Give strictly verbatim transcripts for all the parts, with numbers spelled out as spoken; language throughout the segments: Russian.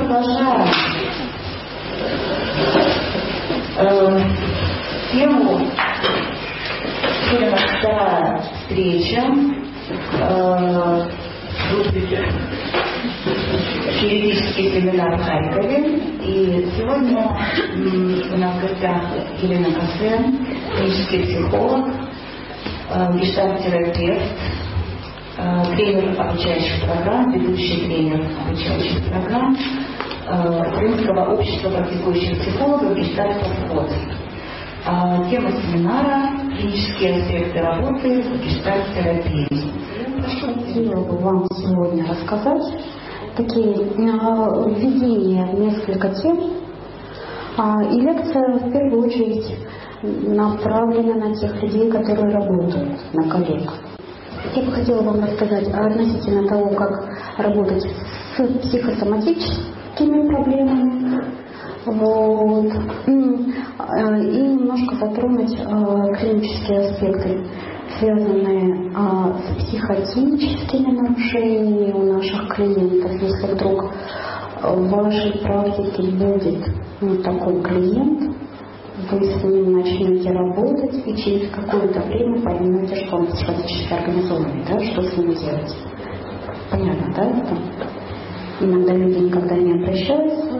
продолжаем э, тему. Сегодня у нас вторая встреча. Э, Юридический семинар в Харькове. И сегодня у нас в гостях Елена Косен, клинический психолог, гештальт-терапевт, тренер обучающих программ, ведущий тренер обучающих программ Крымского общества практикующих психологов «Гештальт-подход». Тема семинара – клинические аспекты работы в гештальт-терапии. Что я хотела бы вам сегодня рассказать? Такие введения в несколько тем. И лекция в первую очередь направлена на тех людей, которые работают, на коллег. Я бы хотела вам рассказать относительно того, как работать с психосоматическими проблемами. Вот. И немножко затронуть клинические аспекты, связанные а, с психотическими нарушениями у наших клиентов. Если вдруг в вашей практике будет ну, такой клиент, вы с ним начнете работать и через какое-то время поймете, что он психотически организованный, да, что с ним делать. Понятно, да? Это? Иногда люди никогда не обращаются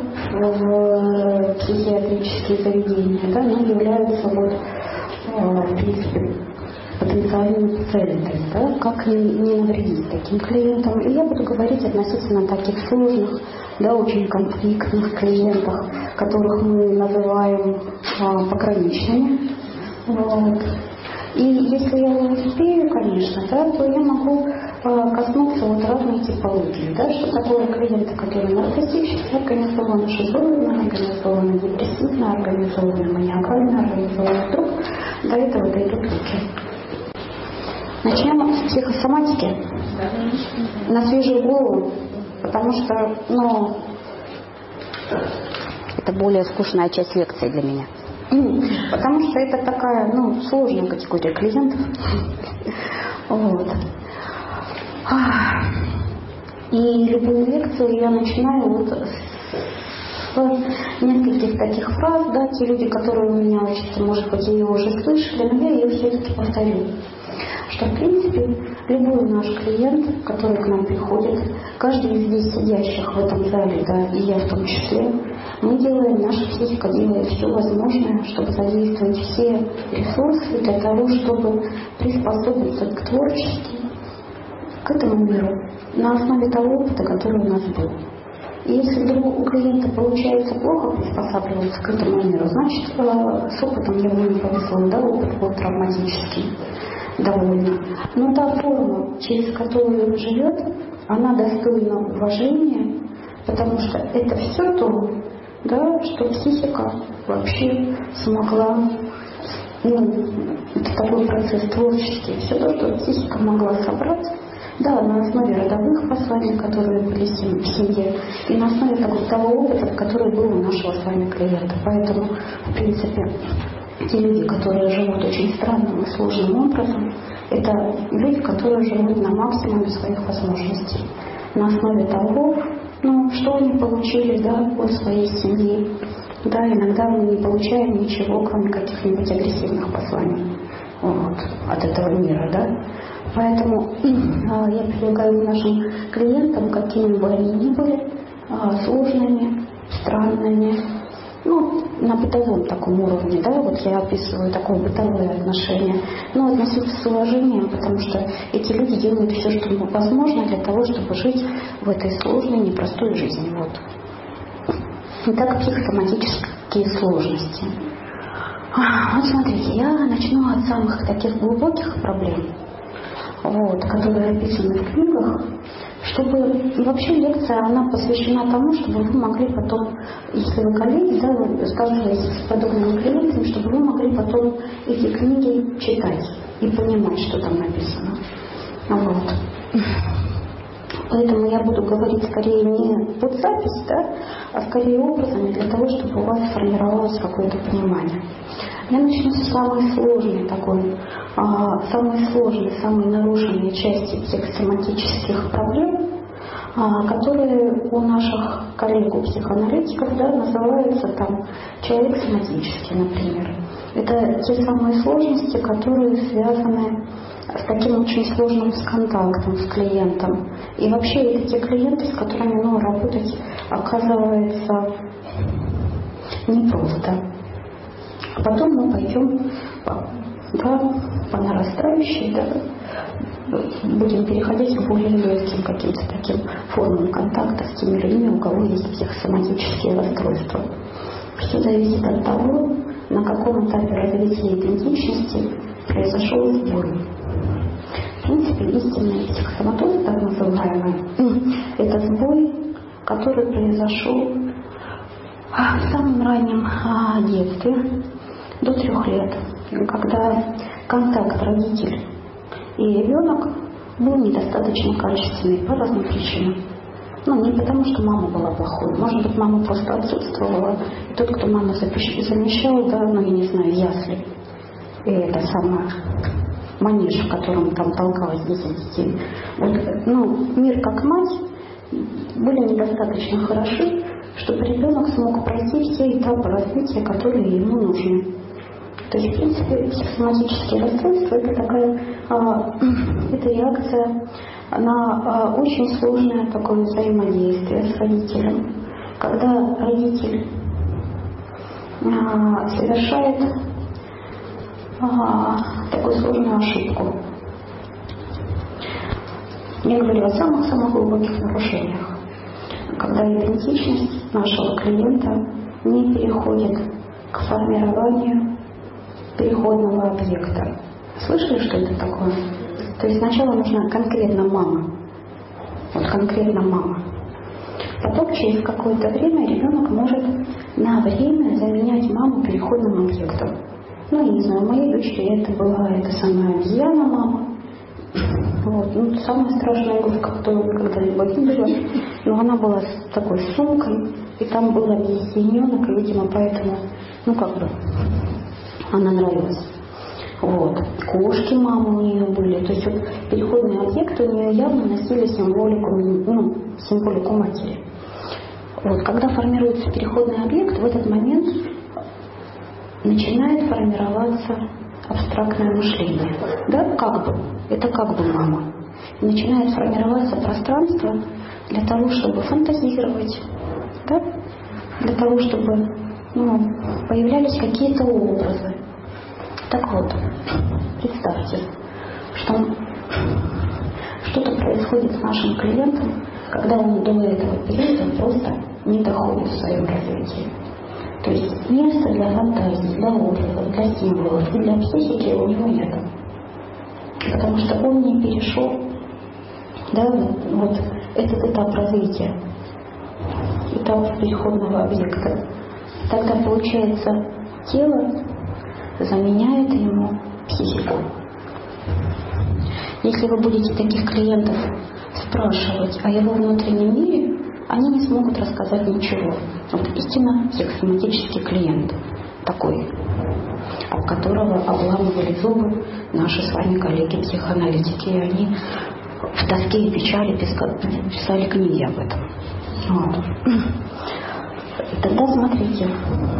в психиатрические заведения, да, но являются вот, в принципе, потенциальными пациентами, да, как не, не навредить таким клиентам. И я буду говорить относительно таких сложных, да, очень конфликтных клиентов, которых мы называем а, пограничными. Вот. И если я не успею, конечно, да, то я могу а, коснуться вот разной типологии. Да, что такое клиенты, которые нарциссически организованы, шизоидно организованы, депрессивно организованы, маниакально организованы. Вдруг до этого дойдут руки. Начнем с психосоматики. На свежую голову, потому что, ну, это более скучная часть лекции для меня. Потому что это такая, ну, сложная категория клиентов. Вот. И любую лекцию я начинаю вот с нескольких таких фраз, да, те люди, которые у меня учатся, может быть, ее уже слышали, но я ее все-таки повторю. Что, в принципе, любой наш клиент, который к нам приходит, каждый из здесь сидящих в этом зале, да, и я в том числе, мы делаем, наша психика делает все возможное, чтобы задействовать все ресурсы для того, чтобы приспособиться к творчеству, к этому миру, на основе того опыта, который у нас был. И если вдруг у клиента получается плохо приспосабливаться к этому миру, значит, с опытом ему не повезло, да, опыт был травматический. Довольно. Но та форма, через которую он живет, она достойна уважения, потому что это все то, да, что психика вообще смогла, ну, это такой процесс творческий, все то, что психика могла собрать, да, на основе родовых посланий, которые были в семье, и на основе того, того опыта, который был у нашего с вами клиента. Поэтому, в принципе, те люди, которые живут очень странным и сложным образом, это люди, которые живут на максимуме своих возможностей. На основе того, ну, что они получили, да, от своей семьи. Да, иногда мы не получаем ничего, кроме каких-нибудь агрессивных посланий вот, от этого мира, да. Поэтому э, я предлагаю нашим клиентам, какими бы они ни были, э, сложными, странными, ну, на бытовом таком уровне, да, вот я описываю такое бытовое отношение, но относиться с уважением, потому что эти люди делают все, что возможно для того, чтобы жить в этой сложной, непростой жизни. Вот. Итак, психосоматические сложности. Вот смотрите, я начну от самых таких глубоких проблем, вот, которые описаны в книгах, чтобы вообще лекция, она посвящена тому, чтобы вы могли потом, если вы коллеги, да, вы сталкиваетесь с подобными клиентами, чтобы вы могли потом эти книги читать и понимать, что там написано. Вот. Поэтому я буду говорить скорее не под запись, да, а скорее образами для того, чтобы у вас сформировалось какое-то понимание. Я начну с самой сложной такой, а, самой сложной, самой нарушенной части психосоматических проблем, которые у наших коллег-психоаналитиков, да, называются там человек соматический, например. Это те самые сложности, которые связаны с таким очень сложным с контактом с клиентом. И вообще это те клиенты, с которыми, ну, работать оказывается непросто. А потом мы пойдем по, да, по нарастающей, да, будем переходить к более легким каким-то таким формам контакта с теми людьми, у кого есть психосоматические расстройства. Все зависит от того, на каком этапе развития идентичности произошел сбой. В принципе, истинный психосоматоз, так называемый, это сбой, который произошел в самом раннем детстве, до трех лет, когда контакт родитель и ребенок был недостаточно качественный по разным причинам. Ну, не потому, что мама была плохой. Может быть, мама просто отсутствовала. И тот, кто маму замещал, да, ну, я не знаю, ясли. И это самое манеж, в котором там толкалось десять детей. Вот, ну, мир как мать были недостаточно хороши, чтобы ребенок смог пройти все этапы развития, которые ему нужны. То есть, в принципе, психосоматические расстройства – это такая а, это реакция на а, очень сложное такое взаимодействие с родителем. Когда родитель а, совершает а, такую сложную ошибку. Я говорю о самых-самых глубоких нарушениях. Когда идентичность нашего клиента не переходит к формированию переходного объекта. Слышали, что это такое? То есть сначала нужна конкретно мама. Вот конкретно мама. Потом через какое-то время ребенок может на время заменять маму переходным объектом. Ну, я не знаю, у моей дочери это была эта самая обезьяна мама. Вот. Ну, самая страшная игрушка, которую когда-либо видела. Но она была с такой сумкой, и там был обезьяненок, и, видимо, поэтому, ну, как бы, она нравилась. Вот. Кошки мамы у нее были. То есть вот переходные объекты у нее явно носили символику, ну, символику матери. Вот. Когда формируется переходный объект, в этот момент начинает формироваться абстрактное мышление. Да, как бы. Это как бы мама. Начинает формироваться пространство для того, чтобы фантазировать, да? Для того, чтобы, ну, появлялись какие-то образы. Так вот, представьте, что что-то происходит с нашим клиентом, когда он до этого периода просто не доходит в своем развитии. То есть места для фантазии, для образов, для символов и для психики у него нет. Потому что он не перешел, да, вот этот этап развития, этап переходного объекта. Тогда получается тело заменяет ему психику. Если вы будете таких клиентов спрашивать о его внутреннем мире, они не смогут рассказать ничего. Вот истинно психосоматический клиент такой, об которого обламывали зубы наши с вами коллеги-психоаналитики, и они в тоске и печали писали книги об этом. Вот. И тогда смотрите,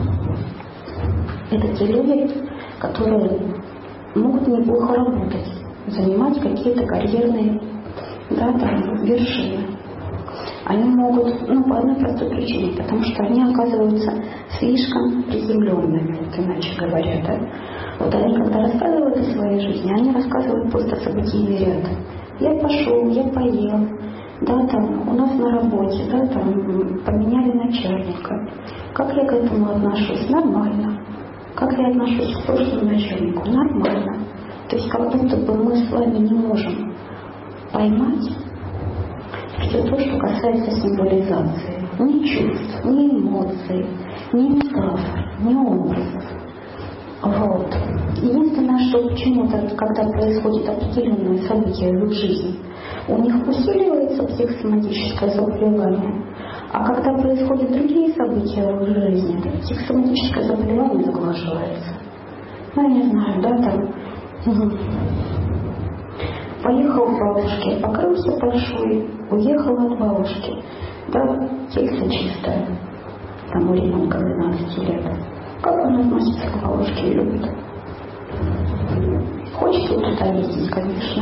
это те люди, которые могут неплохо работать, занимать какие-то карьерные, да, там, вершины. Они могут, ну, по одной простой причине, потому что они оказываются слишком приземленными, вот иначе говоря, да. Вот они, когда рассказывают о своей жизни, они рассказывают просто событийный ряд. Я пошел, я поел, да, там, у нас на работе, да, там, поменяли начальника. Как я к этому отношусь? Нормально. Как я отношусь к прошлому начальнику? Нормально. То есть как будто бы мы с вами не можем поймать все то, что касается символизации. Ни чувств, ни эмоций, ни метафор, ни образов. Вот. Единственное, что почему-то, когда происходит определенное событие в их жизни, у них усиливается психосоматическое заболевание. А когда происходят другие события в их жизни, то психосоматическое заболевание заглаживается. Ну, я не знаю, да, там... Поехал к бабушке, покрылся большой, уехал от бабушки. Да, тельце чистое. Там у ребенка двенадцати лет. Как он относится к бабушке и любит? Хочет вот туда ездить, конечно.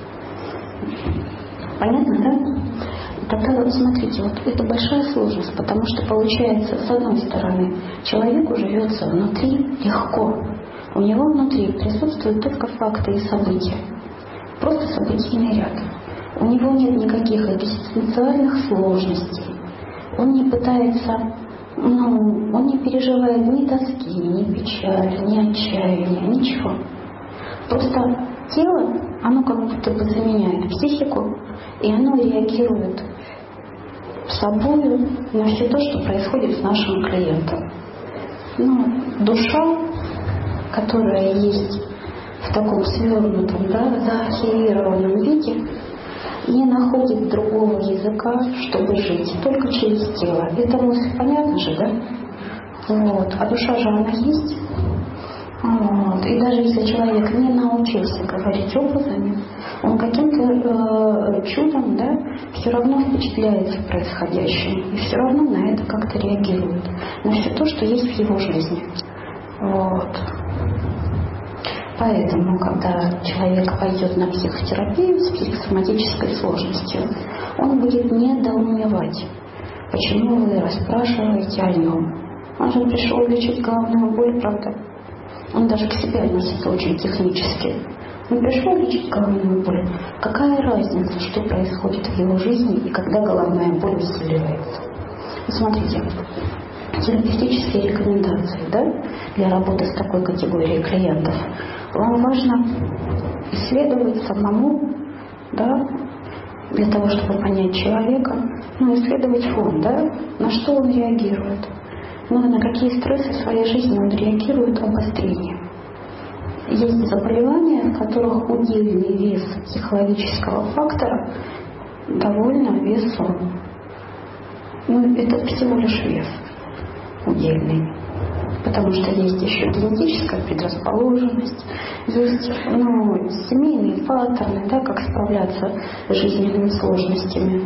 Понятно, да? Тогда вот смотрите, вот это большая сложность, потому что получается, с одной стороны, человеку живется внутри легко. У него внутри присутствуют только факты и события. Просто событийный ряд. У него нет никаких экзистенциальных сложностей. Он не пытается, ну, он не переживает ни тоски, ни печали, ни отчаяния, ничего. Просто тело, оно как будто бы заменяет психику, и оно реагирует собой на все то, что происходит с нашим клиентом. Ну, душа, которая есть в таком свернутом, да, заархивированном виде, не находит другого языка, чтобы жить, только через тело. Это мысль понятно же, да? Вот. А душа же она есть. Вот. И даже если человек не научился говорить образами, он каким-то э, чудом, да, все равно впечатляется происходящим и все равно на это как-то реагирует, на все то, что есть в его жизни. Вот. Поэтому, когда человек пойдет на психотерапию с психосоматической сложностью, он будет недоумевать, почему вы расспрашиваете о нем. Он же пришел лечить головную боль, правда? Он даже к себе относится очень технически. Он пришел лечить головную боль. Какая разница, что происходит в его жизни и когда головная боль усиливается? Смотрите, терапевтические рекомендации, да, для работы с такой категорией клиентов. Вам важно исследовать самому, да, для того, чтобы понять человека, ну, исследовать фон, да, на что он реагирует, ну, на какие стрессы в своей жизни он реагирует обострение. Есть заболевания, в которых удельный вес психологического фактора довольно весом. Ну, это всего лишь вес удельный. Потому что есть еще генетическая предрасположенность, есть, ну, семейные паттерны, да, как справляться с жизненными сложностями,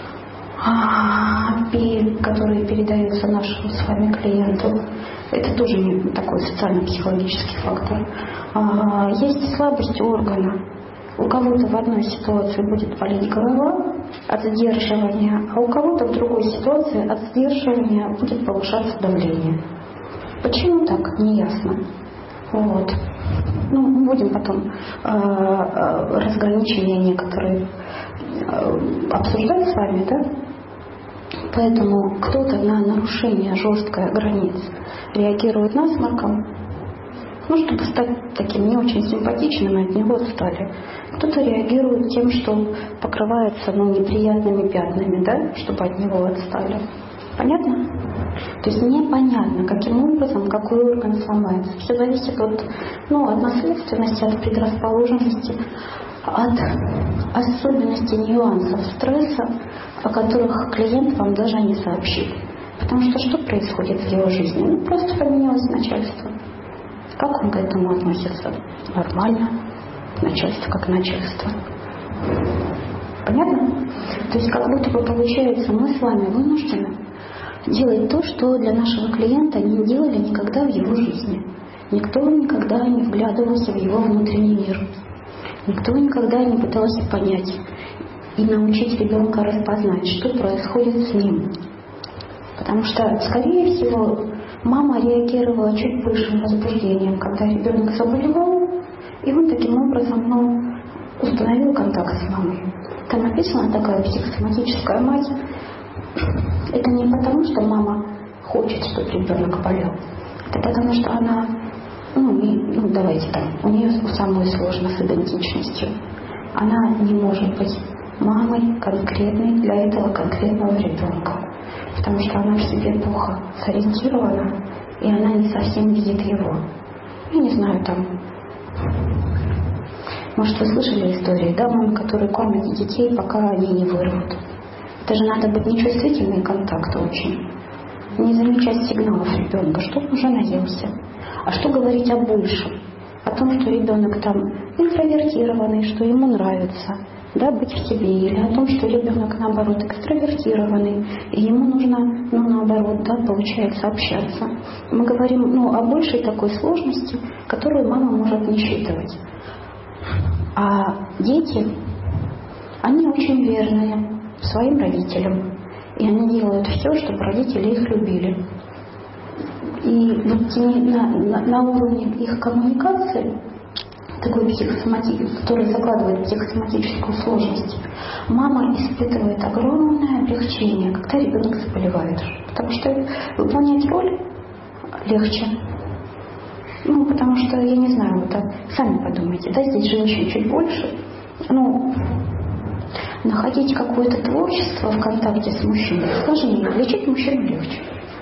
которые передаются нашему с вами клиенту. Это тоже не такой социально-психологический фактор. Есть слабость органа. У кого-то в одной ситуации будет болеть голова от сдерживания, а у кого-то в другой ситуации от сдерживания будет повышаться давление. Почему так? Неясно. Вот. Ну, мы будем потом э, э, разграничения некоторые э, обсуждать с вами, да? Поэтому кто-то на нарушение жесткой границ реагирует насморком, ну, чтобы стать таким не очень симпатичным, и от него отстали. Кто-то реагирует тем, что покрывается, ну, неприятными пятнами, да, чтобы от него отстали. Понятно? То есть непонятно, каким образом какой орган сломается. Все зависит от, ну, от наследственности, от предрасположенности, от особенностей нюансов стресса, о которых клиент вам даже не сообщит. Потому что что происходит в его жизни? Ну, просто поменялось начальство. Как он к этому относится? Нормально. Начальство как начальство. Понятно? То есть как будто бы получается, мы с вами вынуждены делать то, что для нашего клиента не делали никогда в его жизни. Никто никогда не вглядывался в его внутренний мир. Никто никогда не пытался понять и научить ребенка распознать, что происходит с ним. Потому что, скорее всего, мама реагировала чуть большим возбуждением, когда ребенок заболевал, и он таким образом, ну, установил контакт с мамой. Там написана такая психосоматическая мать. Это не потому, что мама хочет, чтобы ребенок болел. Это потому, что она, ну, не, ну давайте так, у нее самое сложно с идентичностью. Она не может быть мамой конкретной для этого конкретного ребенка. Потому что она в себе плохо сориентирована, и она не совсем видит его. Я не знаю, там... Может, вы слышали истории, да, мамы, которые кормят детей, пока они не вырвут. Это же надо быть нечувствительной к контакту очень. Не замечать сигналов ребенка, что он уже наелся. А что говорить о большем? о том, что ребенок там интровертированный, что ему нравится, да, быть в себе, или о том, что ребенок, наоборот, экстравертированный, и ему нужно, ну, наоборот, да, получается, общаться. Мы говорим, ну, о большей такой сложности, которую мама может не считывать. А дети, они очень верные своим родителям, и они делают все, чтобы родители их любили. И вот на, на, на уровне их коммуникации, такой психосоматический, который закладывает психосоматическую сложность, мама испытывает огромное облегчение, когда ребенок заболевает. Потому что выполнять роль легче. Ну, потому что, я не знаю, вот, сами подумайте, да, здесь женщин чуть больше. Ну, находить какое-то творчество в контакте с мужчиной сложнее, лечить мужчину легче.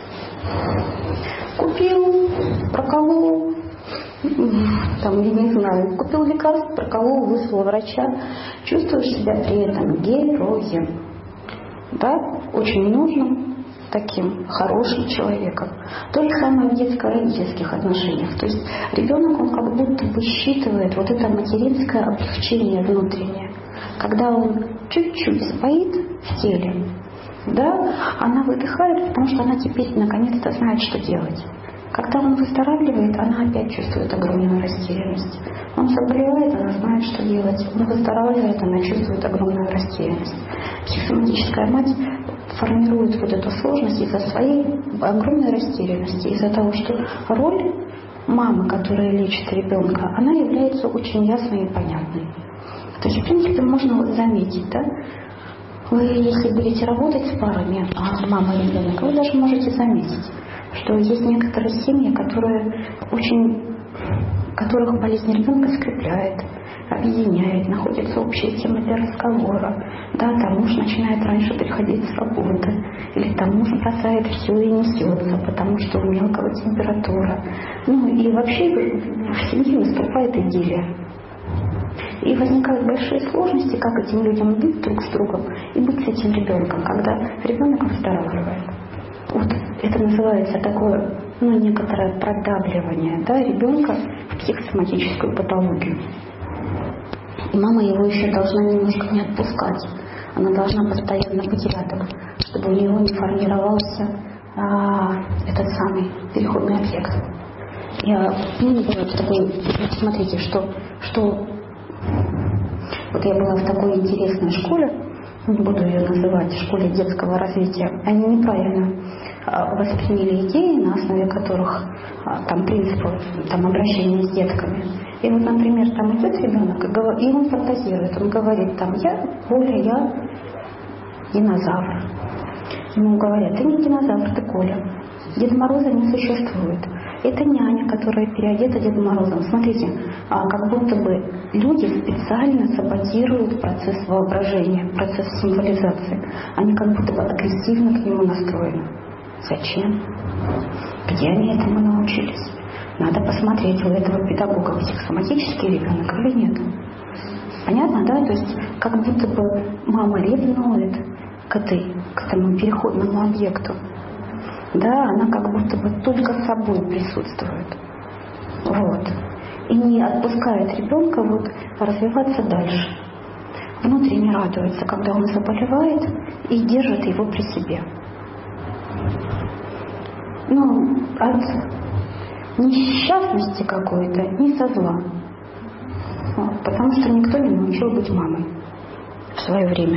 Купил, проколол, там, я не знаю, купил лекарство, проколол, вызвал врача, чувствуешь себя при этом героем, да, очень нужным, таким хорошим человеком. То же самое в детско-родительских отношениях. То есть ребенок, он как будто бы считывает вот это материнское облегчение внутреннее. Когда он чуть-чуть сбоит в теле, да, она выдыхает, потому что она теперь наконец-то знает, что делать. Когда он выздоравливает, она опять чувствует огромную растерянность. Он заболевает, она знает, что делать. Он выздоравливает, она чувствует огромную растерянность. Психосоматическая мать формирует вот эту сложность из-за своей огромной растерянности, из-за того, что роль мамы, которая лечит ребенка, она является очень ясной и понятной. То есть, в принципе, можно вот заметить, да, вы, если будете работать с парами, а мама и ребенок, вы даже можете заметить, что есть некоторые семьи, которые очень, которых болезнь ребенка скрепляет, объединяет, находятся общие темы для разговора. Да, там муж начинает раньше приходить с работы, или там муж бросает все и несется, потому что у мелкого температура. Ну и вообще в семье наступает идиллия. И возникают большие сложности, как этим людям быть друг с другом и быть с этим ребенком, когда ребенок выздоравливает. Вот это называется такое, ну, некоторое продавливание, да, ребенка в психосоматическую патологию. И мама его еще должна немножко не отпускать. Она должна постоянно быть рядом, чтобы у него не формировался а, этот самый переходный объект. Я, ну, была в такой, вот смотрите, что, что вот я была в такой интересной школе, не буду ее называть, школе детского развития. Они неправильно а, восприняли идеи, на основе которых а, там принципы там, обращения с детками. И вот, например, там идет ребенок, и, и он фантазирует, он говорит, там, я, Коля, я динозавр. Ему говорят, ты не динозавр, ты Коля. Деда Мороза не существует. Это няня, которая переодета Дедом Морозом. Смотрите, а, как будто бы люди специально саботируют процесс воображения, процесс символизации. Они как будто бы агрессивно к нему настроены. Зачем? Где они этому научились? Надо посмотреть, у этого педагога психосоматический ребенок или нет. Понятно, да? То есть как будто бы мама ревнует к, этой, к этому переходному объекту. Да, она как будто бы только собой присутствует. Вот. И не отпускает ребенка вот развиваться дальше. Внутренне радуется, когда он заболевает, и держит его при себе. Ну, от несчастности какой-то, не со зла. Вот, потому что никто не научил быть мамой в свое время.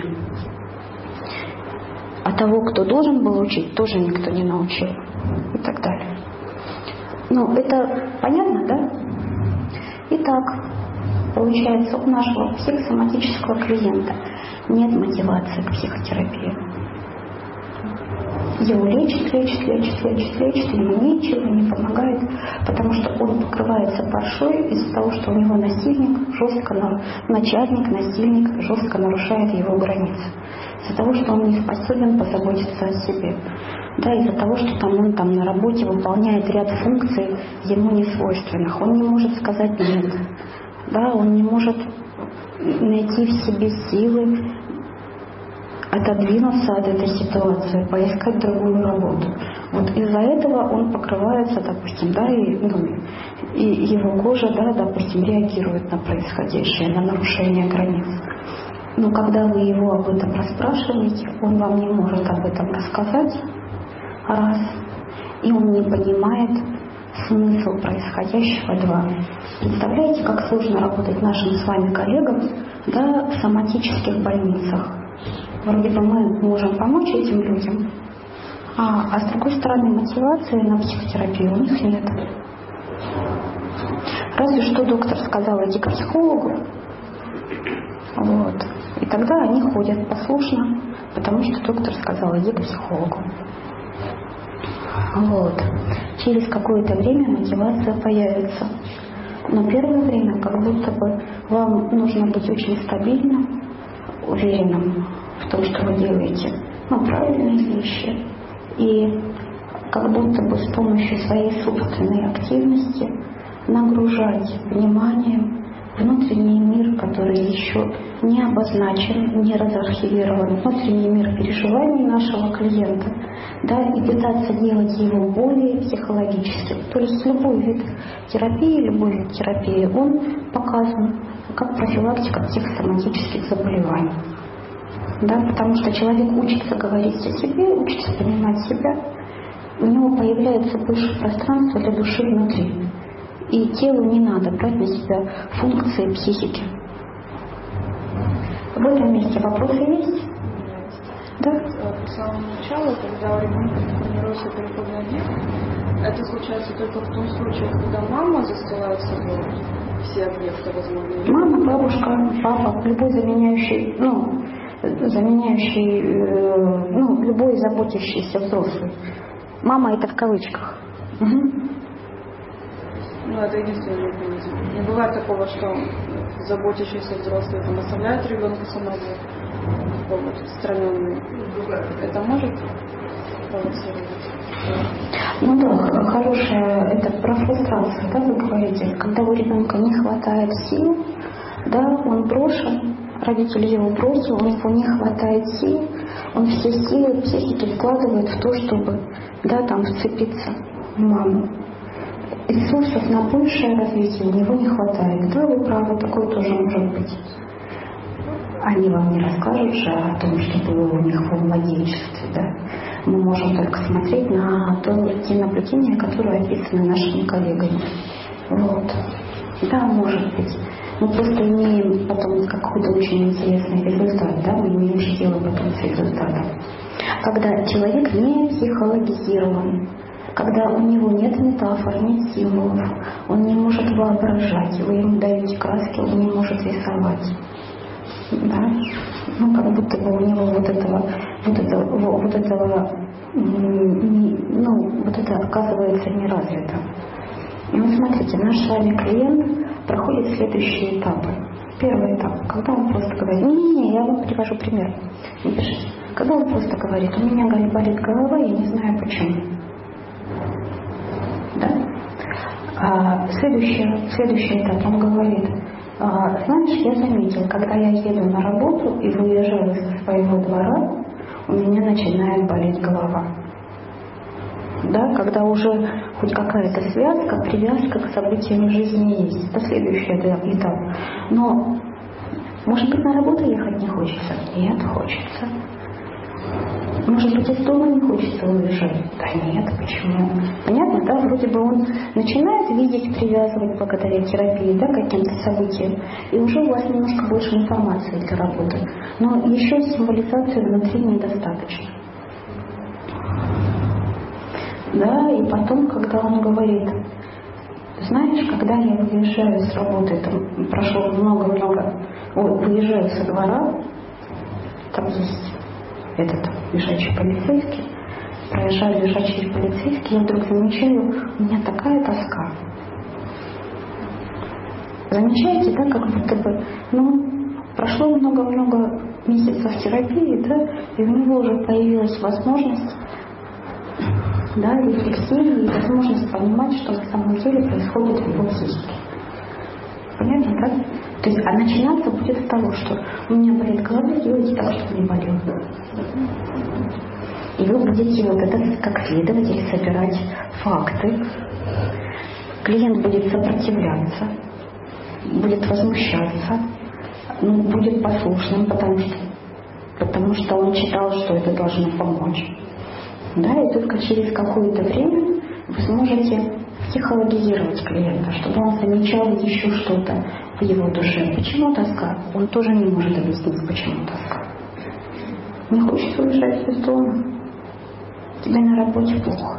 А того, кто должен был учить, тоже никто не научил. И так далее. Ну, это понятно, да? Итак, получается, у нашего психосоматического клиента нет мотивации к психотерапии. Его лечат, лечат, лечат, лечат, лечат, ему ничего не помогает, потому что он покрывается паршой из-за того, что у него насильник, жестко, начальник, насильник жестко нарушает его границы. Из-за того, что он не способен позаботиться о себе. Да, из-за того, что там он там на работе выполняет ряд функций ему не свойственных. Он не может сказать «нет». Да, он не может найти в себе силы отодвинуться от этой ситуации, поискать другую работу. Вот из-за этого он покрывается, допустим, да, и, ну, и его кожа, да, допустим, реагирует на происходящее, на нарушение границ. Но когда вы его об этом расспрашиваете, он вам не может об этом рассказать, раз, и он не понимает смысл происходящего, два. Представляете, как сложно работать нашим с вами коллегам, да, в соматических больницах. Вроде бы мы можем помочь этим людям, а, а с другой стороны мотивации на психотерапию у них нет. Разве что доктор сказал, иди к психологу. Вот. И тогда они ходят послушно, потому что доктор сказал, иди к психологу. Вот. Через какое-то время мотивация появится. Но первое время как будто бы вам нужно быть очень стабильным, уверенным в том, что вы делаете, ну, правильные вещи. И как будто бы с помощью своей собственной активности нагружать вниманием внутренний мир, который еще не обозначен, не разархивирован, внутренний мир переживаний нашего клиента, да, и пытаться делать его более психологическим. То есть любой вид терапии, любой вид терапии, он показан как профилактика психосоматических заболеваний. Да, потому что человек учится говорить о себе, учится понимать себя, у него появляется больше пространства для души внутри. И телу не надо брать на себя функции психики. В этом месте вопросы есть? Да? С самого начала, когда у ребенка формируется переходный объект, это случается только в том случае, когда мама застилает собой все объекты возможные. Мама, бабушка, папа, любой заменяющий, ну, заменяющий, э, ну, любой заботящийся взрослый. Мама это в кавычках. Угу. Ну, это единственный механизм. Не бывает такого, что заботящийся взрослый там оставляет ребенка самого, такой вот отстраненный. Это может провоцировать? Ну да, хорошая, это про фрустрацию, да, вы говорите. Когда у ребенка не хватает сил, да, он брошен, родитель его бросил, у него не хватает сил, он все силы психики вкладывает в то, чтобы, да, там вцепиться в маму. Ресурсов на большее развитие у него не хватает. Да, вы правы, такое тоже может быть. Они вам не расскажут же о том, что было у них во младенчестве, да. Мы можем только смотреть на то, те наблюдения, которые описаны нашими коллегами. Вот. Да, может быть. Мы просто имеем потом какой-то очень интересный результат, да, мы имеем дело потом с результатом. Когда человек не психологизирован, когда у него нет метафор, нет символов, он не может воображать, вы ему даете краски, он не может рисовать. Да? Ну, как будто бы у него вот этого, вот этого, вот этого, ну, вот это оказывается не развито. И вот смотрите, наш с вами клиент проходит следующие этапы. Первый этап, когда он просто говорит, не-не-не, я вам привожу пример, не пишите. Когда он просто говорит, у меня болит голова, я не знаю почему. Да? А следующий, следующий этап, он говорит, а, знаешь, я заметил, когда я еду на работу и выезжаю из своего двора, у меня начинает болеть голова. Да, когда уже хоть какая-то связка, привязка к событиям жизни есть. Это следующий этап. Но, может быть, на работу ехать не хочется? Нет, хочется. Может быть, из дома не хочется уезжать? Да нет, почему? Понятно, да? Вроде бы он начинает видеть, привязывать благодаря терапии, да, каким-то событиям, и уже у вас немножко больше информации для работы. Но еще символизации внутри недостаточно. Да, и потом, когда он говорит, знаешь, когда я выезжаю с работы, там прошло много-много, выезжаю со двора, там есть этот лежачий полицейский, проезжаю лежачий полицейский, я вдруг замечаю, у меня такая тоска. Замечаете, да, как будто бы, ну, прошло много-много месяцев терапии, да, и у него уже появилась возможность, да, рефлексии и возможность понимать, что на самом деле происходит в его психике. Понятно, да? То есть, а начинаться будет с того, что у меня болит голова, делайте так, чтобы не болело. И вы будете вот это, как следователь, собирать факты. Клиент будет сопротивляться, будет возмущаться, ну, будет послушным, потому что, потому что он считал, что это должно помочь. Да, и только через какое-то время вы сможете психологизировать клиента, чтобы он замечал еще что-то в его душе. Почему тоска? Он тоже не может объяснить, почему тоска. Не хочется уезжать из дома. Тебе на работе плохо.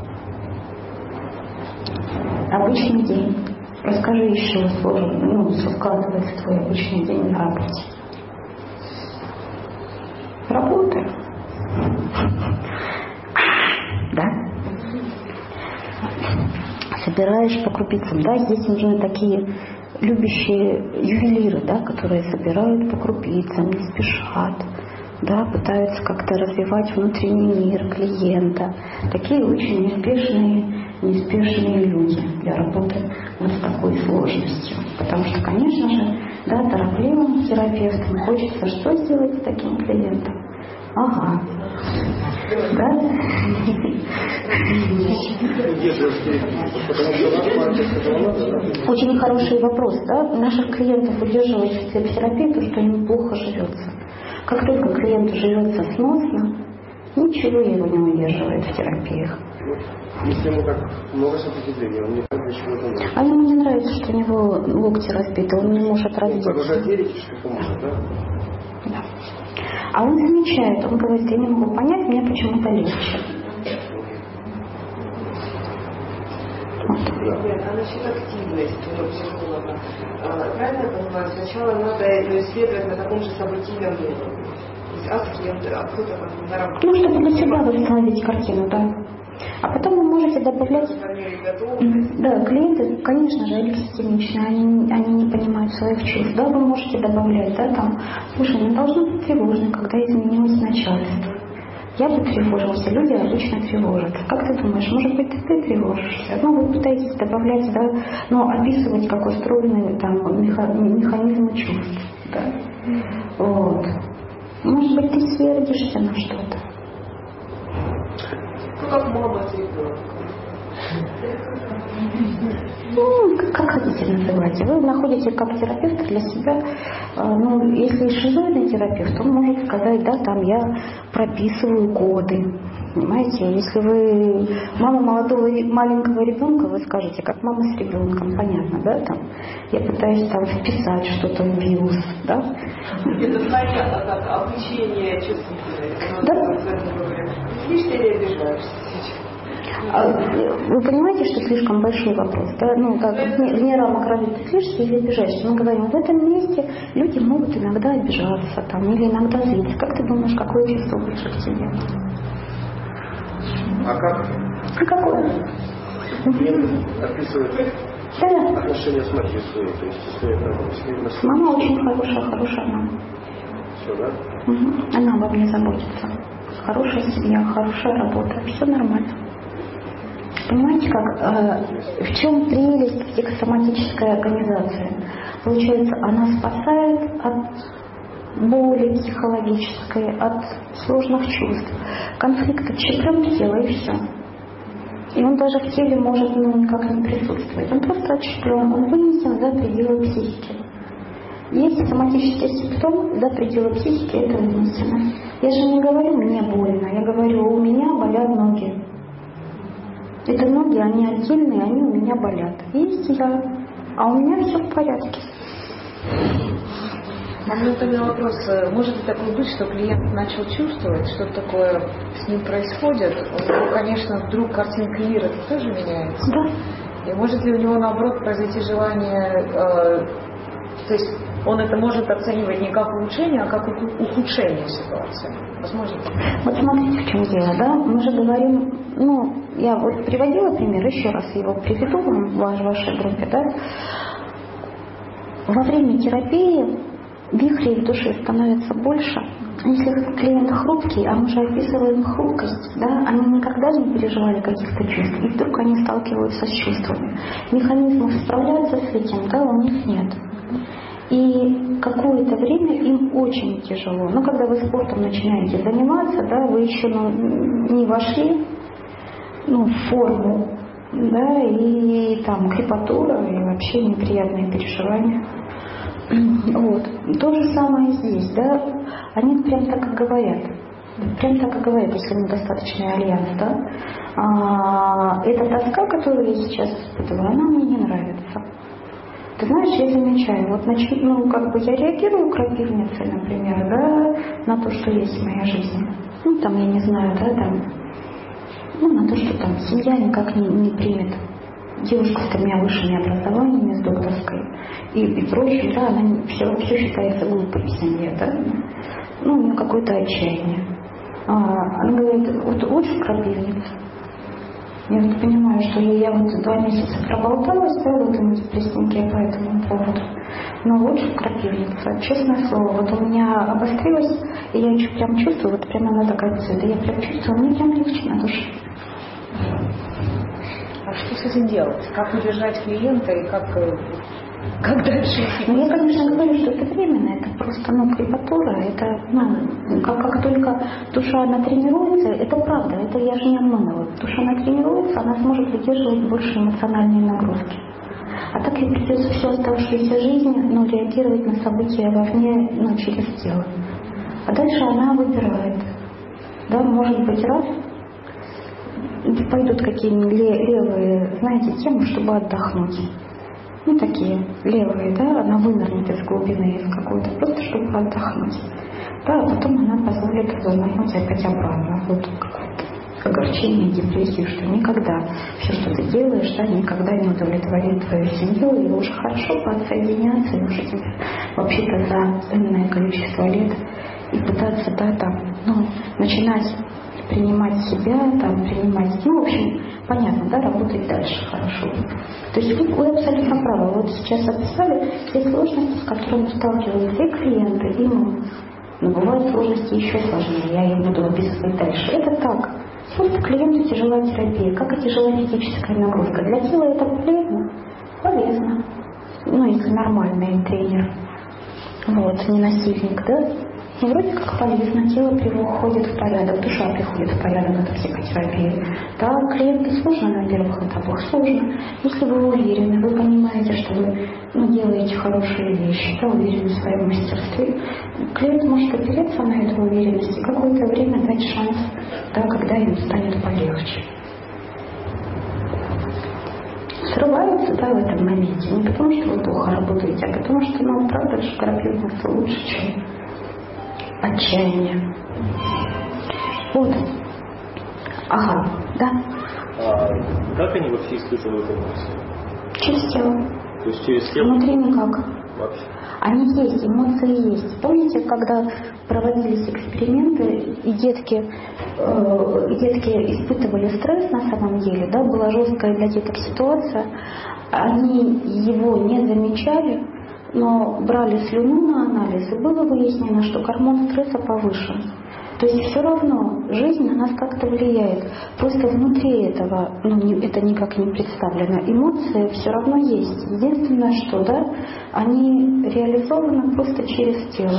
Обычный день. Расскажи еще, сложно, ну, складывается твой обычный день на работе. Работа. Да? Собираешь по крупицам. Да, здесь нужны такие любящие ювелиры, да, которые собирают по крупицам, не спешат. Да, пытаются как-то развивать внутренний мир клиента. Такие очень неспешные, неспешные люди для работы вот с такой сложностью. Потому что, конечно же, да, торопливым терапевтам хочется что сделать с таким клиентом? Ага. Да? Очень хороший вопрос, да? Наших клиентов удерживать в психотерапии, потому что им плохо живется. Как только клиенту живется сносно, ничего его не удерживает в терапиях. Если ему так много сопротивления, он не знает, для чего это нужно. А ему не нравится, что у него локти разбиты, он не может раздеться. Он продолжает верить, что поможет, да? Да. А он замечает, он говорит, я не могу понять, мне почему-то легче. Да. А насчет активности ну, психолога. А, правильно я понимаю, сначала надо ну, исследовать на таком же событийном уровне. То есть от кем-то, а кто-то на работе. Ну, чтобы для себя восстановить картину, да. А потом вы можете добавлять... Да, клиенты, конечно же, эгоистичны, они, они не понимают своих чувств. Да, вы можете добавлять, да, там, слушай, не должно быть тревожно, когда изменилось начальство. Я бы тревожился, люди обычно тревожатся. Как ты думаешь, может быть, ты тревожишься? Ну, вы пытаетесь добавлять, да, ну, описывать, как устроены там механизмы чувств, да. Вот. Может быть, ты сердишься на что-то. Ну, как мама с ребенком. Ну, как хотите называйте. Вы находите как терапевт для себя, ну, если шизоидный терапевт, он может сказать, да, там я прописываю коды. Понимаете, если вы мама молодого маленького ребенка, вы скажете, как мама с ребенком, понятно, да, там, я пытаюсь там вписать что-то в вирус, да. Это понятно, как обучение чувствительности. Да. Слишком или обижаешься? Вы понимаете, что слишком большой вопрос, да? Ну, как вне рамок разве ты слышишься или обижаешься? Мы говорим, в этом месте люди могут иногда обижаться там, или иногда злиться. Как ты думаешь, какое чувство лучше к тебе? А как? А какое? Описывает Да. отношения с матерью своей, то есть своей проблемой. Мама очень хорошая, хорошая мама. Все, да? Угу. Она обо мне заботится. Хорошая семья, хорошая работа, все нормально. Понимаете, как, э, в чем прелесть психосоматической организации? Получается, она спасает от боли психологической, от сложных чувств. Конфликт отщеплен в тело и все. И он даже в теле может ну, никак не присутствовать. Он просто отщеплен, он вынесен за пределы психики. Есть соматический симптом, за пределы психики это вынесено. Я же не говорю, мне больно, я говорю, у меня болят ноги. Это ноги, они отдельные, они у меня болят. Есть я, а у меня все в порядке. А ну, у меня вопрос. Может ли такое быть, что клиент начал чувствовать, что такое с ним происходит? У него, конечно, вдруг картинка мира тоже меняется. Да. И может ли у него, наоборот, произойти желание... Э, то есть он это может оценивать не как улучшение, а как ухудшение ситуации. Возможно? Вот смотрите, в чем дело, да? Мы же говорим, ну, я вот приводила пример, еще раз его приведу в вашей группе, да? Во время терапии вихрей в душе становится больше. Если клиент хрупкий, а мы же описываем хрупкость, да, они никогда не переживали каких-то чувств, и вдруг они сталкиваются с чувствами. Механизмов справляться с этим, да, у них нет. И какое-то время им очень тяжело. Но когда вы спортом начинаете заниматься, да, вы еще ну, не вошли ну, в форму, да, и там крепатура, и вообще неприятные переживания. Вот. То же самое здесь, да, они прям так и говорят. Прям так и говорят, если недостаточный альянс, да. А, эта тоска, которую я сейчас испытываю, она мне не нравится. Ты знаешь, я замечаю, вот начну, ну, как бы я реагирую крапивницей, например, да, на то, что есть в моей жизни. Ну, там, я не знаю, да, там, ну, на то, что там семья никак не, не примет девушку с тремя высшими образованиями, с докторской и, и прочее, да, она все, все считается глупой в семье, да. Ну, у нее какое-то отчаяние. А, она говорит, вот лучше крапивница. Я вот понимаю, что я, я вот два месяца проболталась, да, в этом депресснике по этому поводу. Но лучше крапивница. Честное слово, вот у меня обострилось, и я еще прям чувствую, вот прям она такая цвета, я прям чувствую, мне прям легче на душе. А что с этим делать? Как удержать клиента и как, как дальше? Ну, я, конечно, говорю, что это временно, это просто, ну, крепатура, это, ну, как, как только душа, она тренируется, это правда, это я же не обманываю. Душа, она тренируется, она сможет выдерживать больше эмоциональные нагрузки. А так ей придется всю оставшуюся жизнь, ну, реагировать на события вовне, ну, через тело. А дальше она выбирает. Да, может быть, раз, пойдут какие-нибудь левые, знаете, темы, чтобы отдохнуть. Ну, такие левые, да, она вынырнет из глубины из какой-то, просто чтобы отдохнуть. Да, а потом она позволит развернуть опять обратно. Вот какое-то огорчение, депрессию, что никогда все, что ты делаешь, да, никогда не удовлетворит твою семью, и уже хорошо подсоединяться, и уже тебе вообще-то за энное количество лет и пытаться, да, там, ну, начинать принимать себя, там, принимать, ну, в общем, понятно, да, работать дальше хорошо. То есть вы, вы абсолютно правы. Вот сейчас описали те сложности, с которыми сталкиваются и клиенты, и мы. Но бывают сложности еще сложнее, я их буду описывать дальше. Это так. Просто клиенту тяжелая терапия, как и тяжелая физическая нагрузка. Для тела это полезно? Полезно. Ну, если нормальный тренер. Вот, не насильник, да? И вроде как полезно, тело приходит в порядок, душа приходит в порядок от психотерапии. Да, клиенту сложно на первых этапах, сложно. Если вы уверены, вы понимаете, что вы, ну, делаете хорошие вещи, да, уверены в своем мастерстве, клиент может опереться на эту уверенность и какое-то время дать шанс, да, когда ему станет полегче. Срываются, да, в этом моменте, не потому что вы плохо работаете, а потому что, ну, правда, что крапивница лучше, чем отчаяние. Вот. Ага, да. А как они вообще испытывают эмоции? Через тело. То есть через тело? Внутри никак. Вообще. Они есть, эмоции есть. Помните, когда проводились эксперименты, и детки, э, и детки испытывали стресс на самом деле, да, была жесткая для деток ситуация, они его не замечали, но брали слюну на анализ, и было выяснено, что гормон стресса повышен. То есть все равно жизнь на нас как-то влияет. Просто внутри этого, ну, не, это никак не представлено. Эмоции все равно есть. Единственное, что, да, они реализованы просто через тело.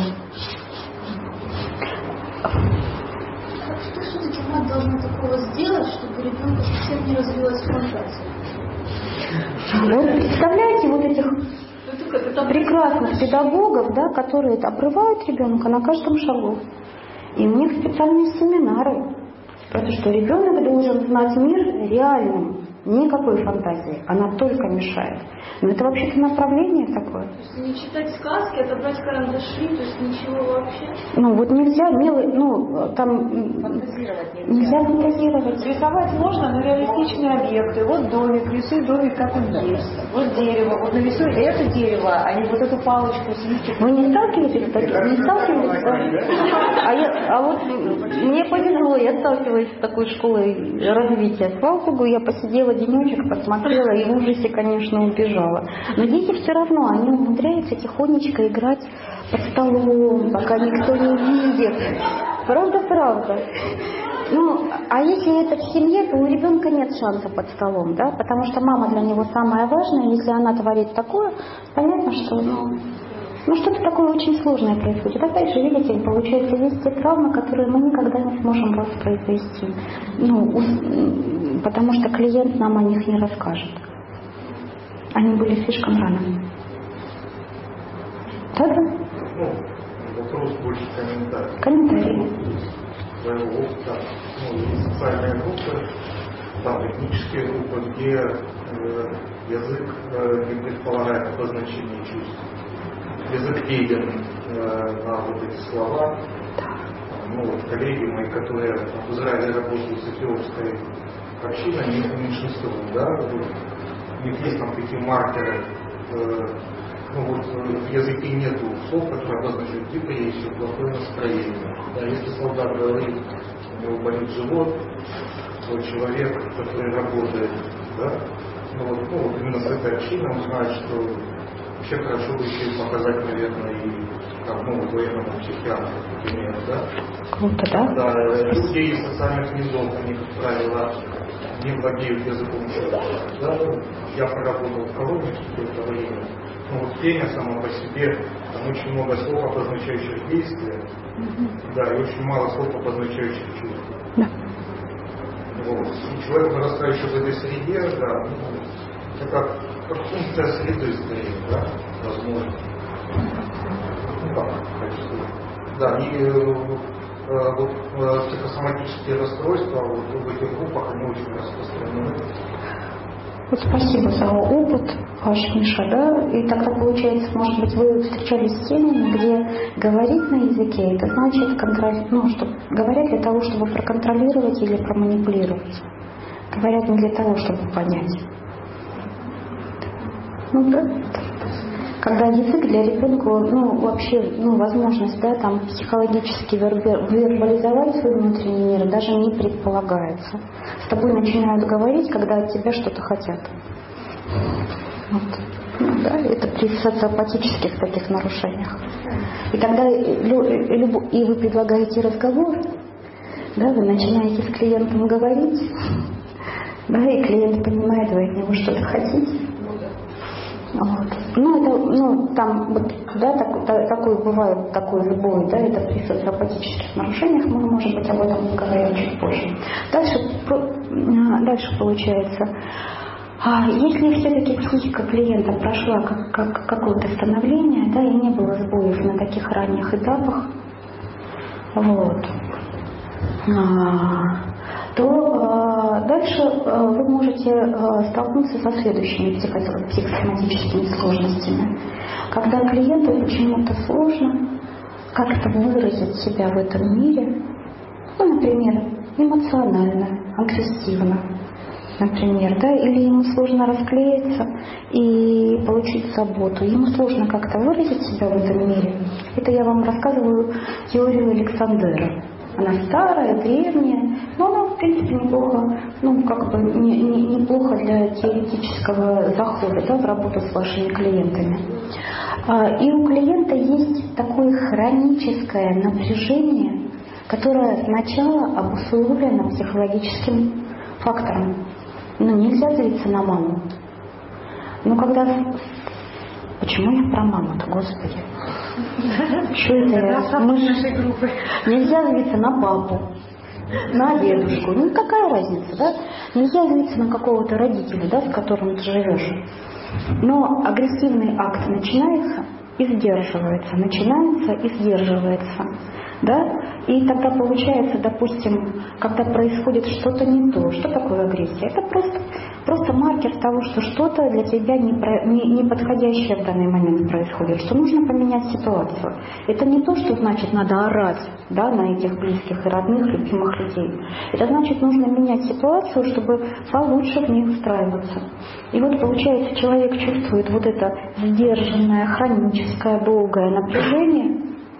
Что все-таки мать должна такого сделать, чтобы у ребенка совсем не развилась фантазия? Вот представляете вот этих прекрасных педагогов, да, которые обрывают ребенка на каждом шагу. И у них специальные семинары. Потому что ребенок должен знать мир реальным. Никакой фантазии. Она только мешает. Но это вообще-то направление такое. То есть не читать сказки, это брать карандаши, то есть ничего вообще? Ну вот нельзя, милый, ну там Фантазировать нельзя. нельзя фантазировать. Рисовать можно, но реалистичные объекты. Вот домик, рисуй домик, как он есть. Вот дерево, вот нарисуй это дерево, а не вот эту палочку с листиком. Вы не сталкиваетесь с таким? Не сталкиваетесь? Да? А, я, а вот мне повезло, я сталкиваюсь с такой школой развития. Слава Богу, я посидела денечек, посмотрела и в ужасе, конечно, убежала. Но дети все равно, они умудряются тихонечко играть под столом, пока никто не видит. Правда-правда. Ну, а если это в семье, то у ребенка нет шанса под столом, да, потому что мама для него самая важная, если она творит такое, понятно, что, ну, Ну, что-то такое очень сложное происходит. Опять же, видите, получается, есть те травмы, которые мы никогда не сможем воспроизвести. Ну, потому что клиент нам о них не расскажет. Они были слишком рано. Да-да? Ну, вопрос больше комментарий. Комментарии. Своего опыта. Ну, есть социальные группы, там этнические группы, где э, язык э, не предполагает обозначение чувств. Язык беден э, на вот эти слова. Ну, вот коллеги мои, которые в Израиле работают с эфиопской общиной, они меньшинством, да, вот, у них есть там такие маркеры, э, ну вот в языке нету слов, которые обозначают депрессию, плохое настроение. Да, если солдат говорит, у него болит живот, то человек, который работает, да, ну вот, ну, вот именно с этой общиной, он знает, что вообще хорошо бы еще показать, наверное, и как, ну, вот военному психиатру, например, да. Круто, да? Да, люди из социальных низов, они, как правило, не владеют языком человека. Да? Я проработал в колонии какое-то время. Ну вот пение само по себе, там очень много слов, обозначающих действия, mm-hmm. да, и очень мало слов, обозначающих чувства. Да. Вот. И человек, вырастающий в этой среде, да, ну, это как, как функция среды скорее, да, возможно. Ну как, качество. Да, и э, вот э, психосоматические расстройства вот, в этих группах, они очень распространены. Вот спасибо за опыт ваш, Миша, да, и тогда получается, может быть, вы встречались с теми, где говорить на языке, это значит, контроль, ну, что говорят для того, чтобы проконтролировать или проманипулировать. Говорят не для того, чтобы понять. Ну да. Когда язык для ребенка, ну, вообще, ну, возможность, да, там, психологически вербализовать свой внутренний мир даже не предполагается. С тобой начинают говорить, когда от тебя что-то хотят. Вот. Ну, да, это при социопатических таких нарушениях. И когда и вы предлагаете разговор, да, вы начинаете с клиентом говорить, да, и клиент понимает, вы от него что-то хотите. Вот. Ну, это, ну, там, вот, да, так, так, такое бывает, такое любое, да, это при социопатических нарушениях, мы, может быть, об этом поговорим чуть позже. Дальше, дальше получается, если все-таки психика клиента прошла как, как, какое-то становление, да, и не было сбоев на таких ранних этапах, вот, то э, дальше э, вы можете э, столкнуться со следующими психо- психосоматическими сложностями. Когда клиенту почему-то сложно как-то выразить себя в этом мире, ну, например, эмоционально, агрессивно, например, да, или ему сложно расклеиться и получить заботу, ему сложно как-то выразить себя в этом мире. Это я вам рассказываю теорию Александера. Она старая, древняя, но она, в принципе, неплохо, ну, как бы не, не, неплохо для теоретического захода, да, в работу с вашими клиентами. И у клиента есть такое хроническое напряжение, которое сначала обусловлено психологическим фактором. Ну, нельзя злиться на маму. Ну, когда... Почему я про маму-то, Господи? Что это? Мы... Нельзя злиться на папу, на дедушку. Ну, какая разница, да? Нельзя злиться на какого-то родителя, да, с которым ты живешь. Но агрессивный акт начинается и сдерживается, начинается и сдерживается. Да? И тогда получается, допустим, когда происходит что-то не то. Что такое агрессия? Это просто, просто маркер того, что что-то для тебя не, про, не, не подходящее в данный момент происходит, что нужно поменять ситуацию. Это не то, что значит надо орать, да, на этих близких и родных, любимых людей. Это значит нужно менять ситуацию, чтобы получше в ней устраиваться. И вот получается, человек чувствует вот это сдержанное, хроническое, долгое напряжение,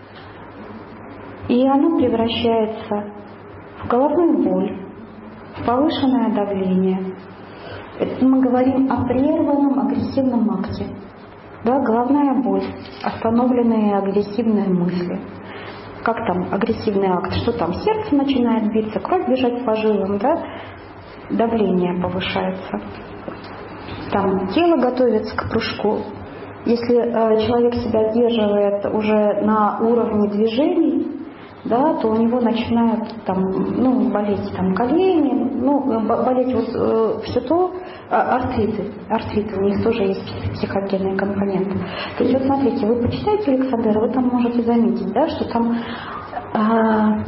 и оно превращается в головную боль, в повышенное давление. Это мы говорим о прерванном агрессивном акте. Да, головная боль, остановленные агрессивные мысли. Как там агрессивный акт? Что там? Сердце начинает биться, кровь бежать по жилам, да? Давление повышается. Там тело готовится к прыжку. Если э, человек себя сдерживает уже на уровне движений, да, то у него начинают там, ну, болеть там колени, ну, болеть вот э, все то, э, артриты, артриты, у них тоже есть психогенные компоненты. То есть вот смотрите, вы почитаете Александра, вы там можете заметить, да, что там э,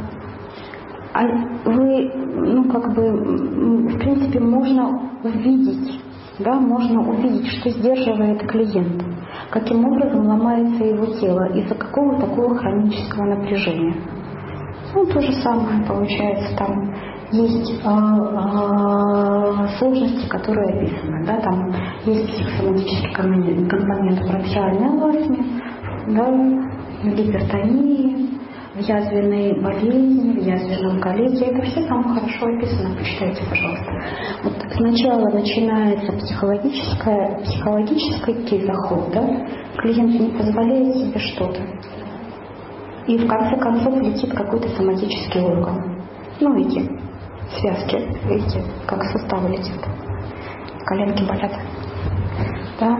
вы, ну, как бы, в принципе, можно увидеть, да, можно увидеть, что сдерживает клиента, каким образом ломается его тело, из-за какого такого хронического напряжения. Ну, то же самое получается, там есть э, э, сложности, которые описаны, да, там есть психосоматический компонент, компонент бронхиальной астмы, да, гипертонии, в язвенной болезни, в язвенном колите. Это все там хорошо описано. Почитайте, пожалуйста. Вот сначала начинается психологическое, психологический заход, да? Клиент не позволяет себе что-то. И в конце концов летит какой-то соматический орган. Ну, эти связки, видите, как суставы летят. Коленки болят. Да?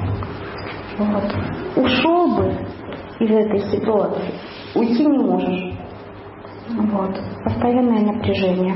Вот. Ушел бы из этой ситуации, уйти не можешь. Вот. Постоянное напряжение.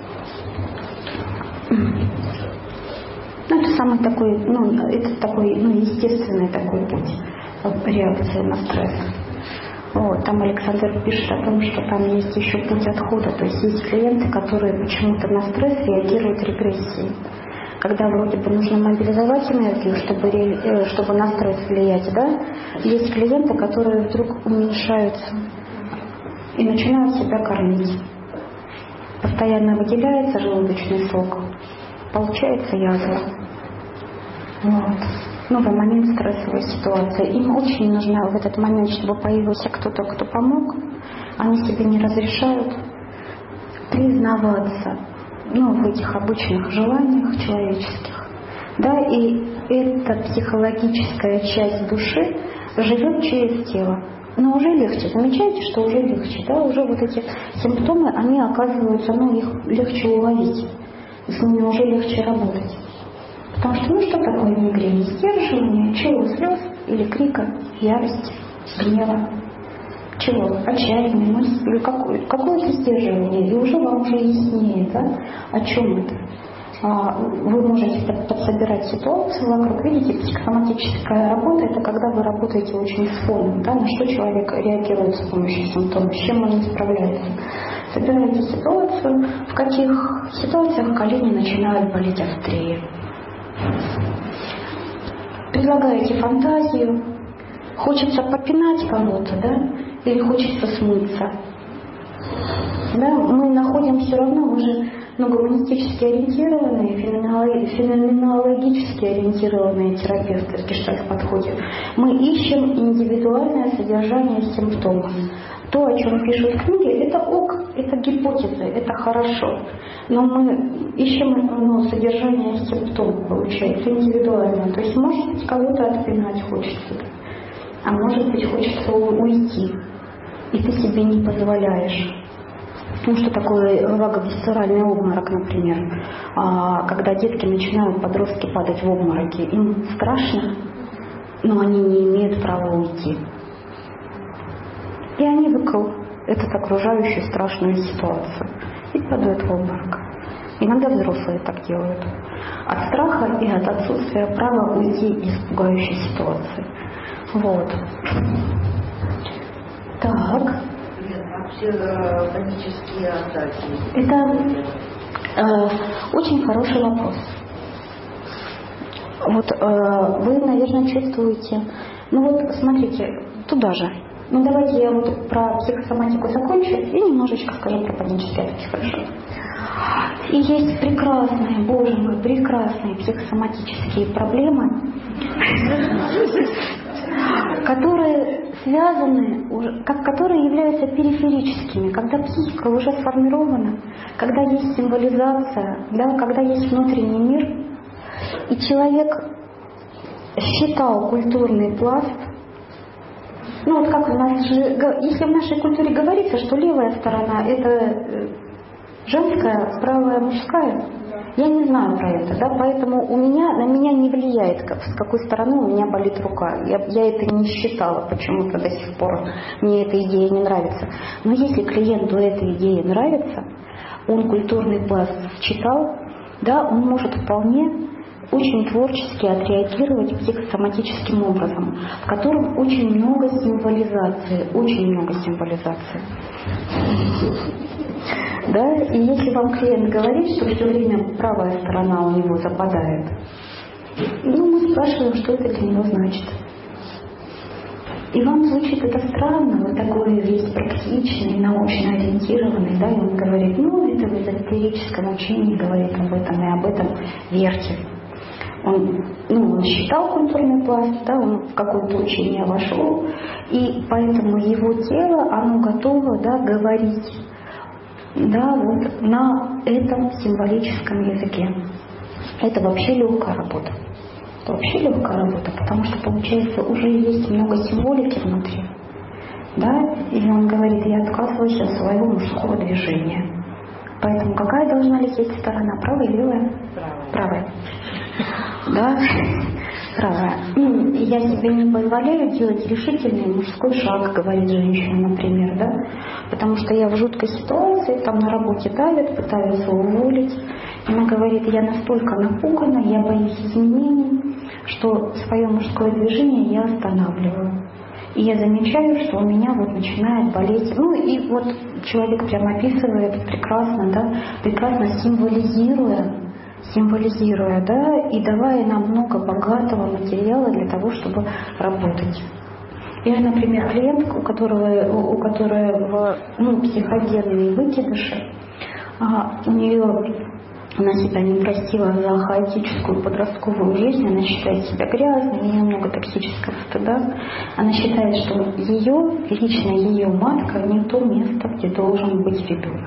Ну, это самый такой, ну, это такой, ну, естественный такой путь реакции на стресс. Вот. Там Александр пишет о том, что там есть еще путь отхода. То есть есть клиенты, которые почему-то на стресс реагируют регрессией. Когда вроде бы нужно мобилизовать энергию, чтобы, чтобы на стресс влиять, да, есть клиенты, которые вдруг уменьшаются и начинают себя кормить. Постоянно выделяется желудочный сок, получается язва. Вот. Ну, в момент стрессовой ситуации. Им очень нужно в этот момент, чтобы появился кто-то, кто помог. Они себе не разрешают признаваться, ну, в этих обычных желаниях человеческих. Да, и эта психологическая часть души живет через тело. Но уже легче. Замечаете, что уже легче, да? Уже вот эти симптомы, они оказываются, ну, их легче уловить. С ними уже легче работать. Потому что, ну, что такое мигрень? Сдерживание, чего? Слез или крика, ярости, гнева. Чего? Отчаяние, мысли, или какое, какое-то сдерживание. И уже вам уже яснее, да, о чем это. А, вы можете подсобирать ситуацию вокруг. Видите, психосоматическая работа — это когда вы работаете очень с фоном, да, на что человек реагирует с помощью симптомов, с чем он не справляется. Собираете ситуацию, в каких ситуациях колени начинают болеть острее. Предлагаете фантазию, хочется попинать кого-то, да, или хочется смыться. Да, мы находим все равно, мы же, ну, гуманистически ориентированные, феноменологически ориентированные терапевты в гештальт-подходе. Мы ищем индивидуальное содержание симптома. То, о чем пишут книги, это ок, это гипотезы, это хорошо. Но мы ищем, ну, содержание симптома, получается, индивидуально. То есть, может быть, кого-то отпинать хочется, а может быть, хочется уйти. И ты себе не позволяешь. Ну, что такое ваговисцеральный обморок, например. А, когда детки начинают, подростки, падать в обмороки, им страшно, но они не имеют права уйти. И они выкл этот окружающую страшную ситуацию и падают в обморок. Иногда взрослые так делают. От страха и от отсутствия права уйти из пугающей ситуации. Вот. Так. Вообще панические атаки. Это э, очень хороший вопрос. Вот э, вы, наверное, чувствуете. Ну вот, смотрите, туда же. Ну давайте я вот про психосоматику закончу и немножечко скажу про панические атаки, хорошо? И есть прекрасные, боже мой, прекрасные психосоматические проблемы, которые связаны, как, которые являются периферическими, когда психика уже сформирована, когда есть символизация, да, когда есть внутренний мир, и человек считал культурный пласт. Ну вот как у нас же, если в нашей культуре говорится, что левая сторона — это женская, правая — мужская, Я не знаю про это, да, поэтому у меня, на меня не влияет, как, с какой стороны у меня болит рука. Я, я это не считала почему-то до сих пор, мне эта идея не нравится. Но если клиенту эта идея нравится, он культурный пласт читал, да, он может вполне очень творчески отреагировать психосоматическим образом, в котором очень много символизации, очень много символизации. Да? И если вам клиент говорит, что все время правая сторона у него западает, ну, мы спрашиваем, что это для него значит. И вам звучит это странно, вы такой весь практичный, научно ориентированный, да, и он говорит, ну, это в эзотерическом учении говорит об этом и об этом верьте. Он, ну, он считал культурный пласт, да, он в какое-то учение вошел, и поэтому его тело, оно готово, да, говорить, да, вот на этом символическом языке. Это вообще легкая работа. Это вообще легкая работа, потому что, получается, уже есть много символики внутри. Да? И он говорит, я отказываюсь от своего мужского движения. Поэтому какая должна лететь сторона? Правая или левая? Правая. Правая. Да? Правая. И я себе не позволяю делать решительный мужской шаг, говорит женщина, например, да? Потому что я в жуткой ситуации, там на работе давят, пытаются уволить. Она говорит, я настолько напугана, я боюсь изменений, что свое мужское движение я останавливаю. И я замечаю, что у меня вот начинает болеть. Ну и вот человек прямо описывает прекрасно, да, прекрасно символизируя, символизируя, да, и давая нам много богатого материала для того, чтобы работать. Я, например, клиент, у которого, у которого ну, психогенные выкидыши, а, у нее она себя не простила за хаотическую подростковую жизнь, она считает себя грязной, у нее много токсического стыда. Она считает, что ее, лично ее матка не то место, где должен быть ребенок.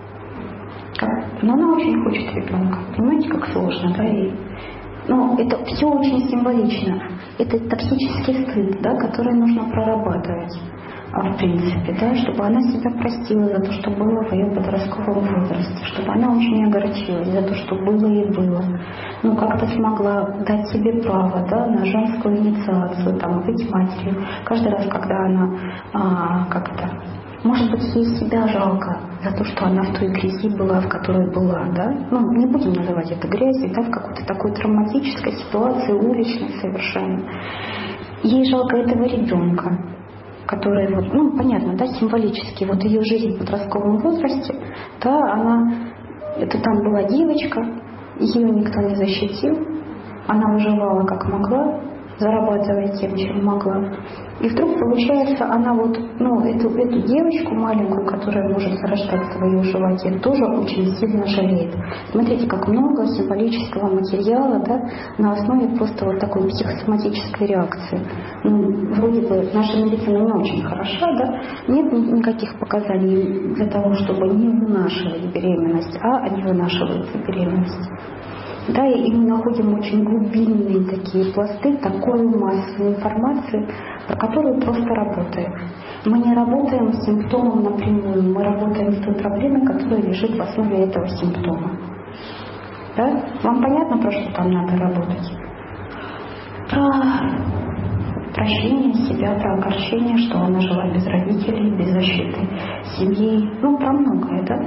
Но она очень хочет ребенка. Понимаете, как сложно, да? И, но это все очень символично. Это токсический стыд, да, который нужно прорабатывать. В принципе, да, чтобы она себя простила за то, что было в ее подростковом возрасте, чтобы она очень огорчилась за то, что было и было. Ну, как-то смогла дать себе право, да, на женскую инициацию, там, быть матерью. Каждый раз, когда она а, как-то, может быть, ей себя жалко за то, что она в той грязи была, в которой была, да. Ну, не будем называть это грязью, да, в какой-то такой травматической ситуации, уличной совершенно. Ей жалко этого ребенка, которая, вот, ну, понятно, да, символически, вот ее жизнь в подростковом возрасте, да, она, это там была девочка, ее никто не защитил, она выживала как могла, зарабатывая тем, чем могла. И вдруг, получается, она вот, ну, эту, эту девочку маленькую, которая может зарождаться в ее животе, тоже очень сильно жалеет. Смотрите, как много символического материала, да, на основе просто вот такой психосоматической реакции. Ну, вроде бы наша медицина не очень хороша, да, нет никаких показаний для того, чтобы не вынашивать беременность, а не вынашивается беременность. Да, и мы находим очень глубинные такие пласты, такую массу информации, про которую просто работаем. Мы не работаем с симптомом напрямую, мы работаем с той проблемой, которая лежит в основе этого симптома. Да? Вам понятно, про что там надо работать? Про прощение себя, про огорчение, что она жила без родителей, без защиты семьи, ну, про многое, да?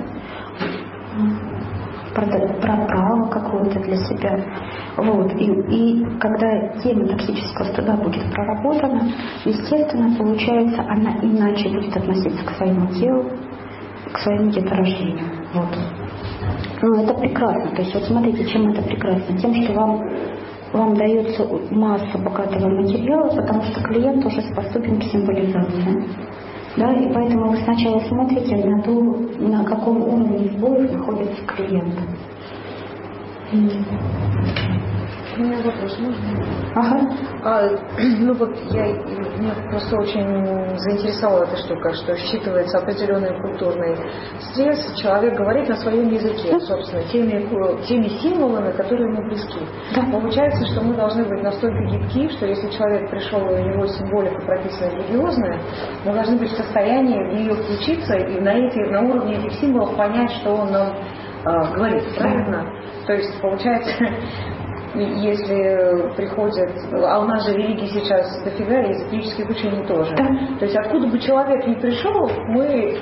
Про, про право какое-то для себя. Вот. И, и когда тема токсического стыда будет проработана, естественно, получается, она иначе будет относиться к своему телу, к своему деторождению. Вот. Ну, это прекрасно. То есть, вот смотрите, чем это прекрасно? Тем, что вам, вам дается масса богатого материала, потому что клиент уже способен к символизации. Да, и поэтому вы сначала смотрите на то, на каком уровне сбоев находится клиент. У меня вопрос можно? Ага. А, ну вот я, меня просто очень заинтересовала эта штука, что считывается определенный культурный стресс, человек говорит на своем языке, собственно, теми, теми символами, которые ему близки. Да. Получается, что мы должны быть настолько гибки, что если человек пришел, и у него символика прописана религиозная, мы должны быть в состоянии в нее включиться и на, эти, на уровне этих символов понять, что он нам э, говорит, правильно? То есть, получается, если приходят, а у нас же религии сейчас дофига, и эзотерических учений тоже. Да. То есть откуда бы человек ни пришел, мы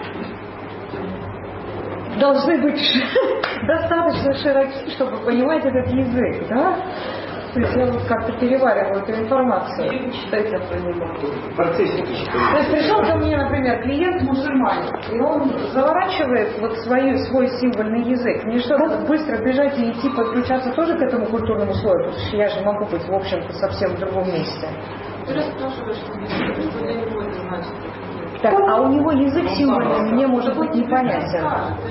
должны быть достаточно широки, чтобы понимать этот язык, да? То есть я вот как-то перевариваю эту информацию. Считайте, я понимаю. В процессе. То есть пришел ко мне, например, клиент мусульманин, и он заворачивает вот свой, свой символьный язык. Мне что, да? Быстро бежать и идти подключаться тоже к этому культурному слою, потому что я же могу быть, в общем-то, совсем в другом месте. Ты расспрашиваешь, что для него это значит. Так, а у него язык символьный мне может быть непонятен.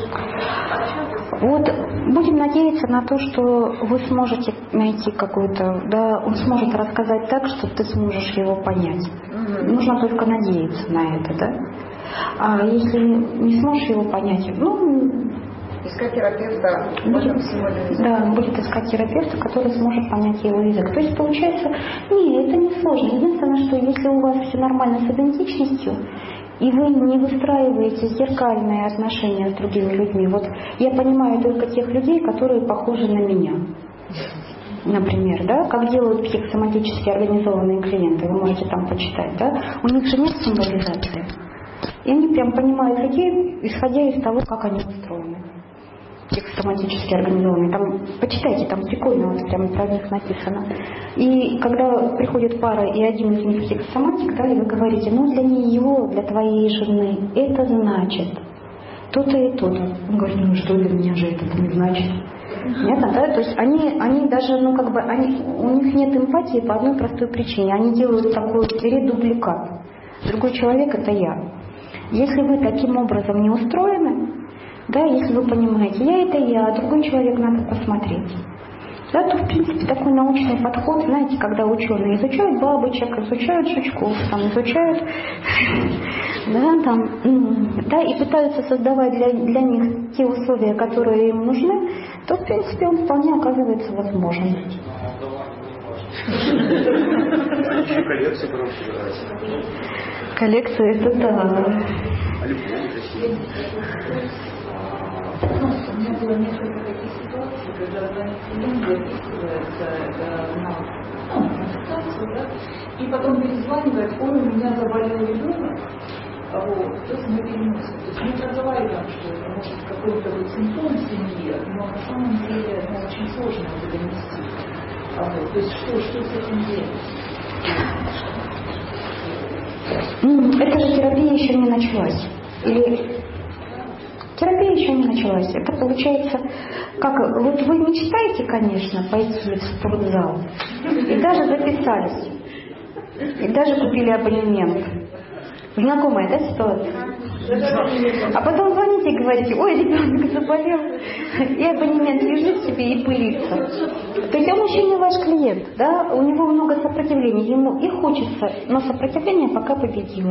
Вот будем надеяться на то, что вы сможете найти какую-то, да, он сможет рассказать так, что ты сможешь его понять. Угу. Нужно только надеяться на это, да. А если не сможешь его понять, ну, искать терапевта, будет, да, будет искать терапевта, который сможет понять его язык. То есть получается, не, это не сложно. Единственное, что если у вас все нормально с идентичностью, и вы не выстраиваете зеркальные отношения с другими людьми. Вот я понимаю только тех людей, которые похожи на меня. Например, да, как делают психосоматически организованные клиенты, вы можете там почитать, да, у них же нет символизации. И они прям понимают людей, исходя из того, как они устроены. Психосоматически организованные. Там, почитайте, там прикольно, вот прям про них написано. И когда приходит пара, и один из них психосоматик, да, и вы говорите, ну для нее, для твоей жены, это значит то-то и то-то. Он говорит, ну что для меня же это не значит. Понятно, да? То есть они, они даже, ну как бы, они, у них нет эмпатии по одной простой причине. Они делают такой редубликат. Другой человек — это я. Если вы таким образом не устроены, да, если вы понимаете, я это я, а другой человек надо посмотреть. Да, то в принципе такой научный подход, знаете, когда ученые изучают бабочек, изучают жучков, там, изучают, да, там, да, и пытаются создавать для, для них те условия, которые им нужны, то в принципе он вполне оказывается возможен. Коллекция потом собирается. Коллекция, это да. Ну, у меня было несколько таких ситуаций, когда звонит клиент, записывается на ну, консультацию, да, и потом перезванивает, ой, у меня заболел ребенок, вот, то есть мы переносим. То есть мы проговариваем, что это может какой-то вот симптом в семье, но на самом деле ну, очень сложно это донести. Вот, то есть что, что с этим делать? Это же терапия еще не началась. Или терапия еще не началась. Это получается, как вот вы мечтаете, конечно, пойти в спортзал. И даже записались. И даже купили абонемент. Знакомая, да, ситуация? А потом звоните и говорите, ой, ребенок заболел, и абонемент лежит себе и пылится. То есть он еще не ваш клиент, да? У него много сопротивления, ему и хочется, но сопротивление пока победило.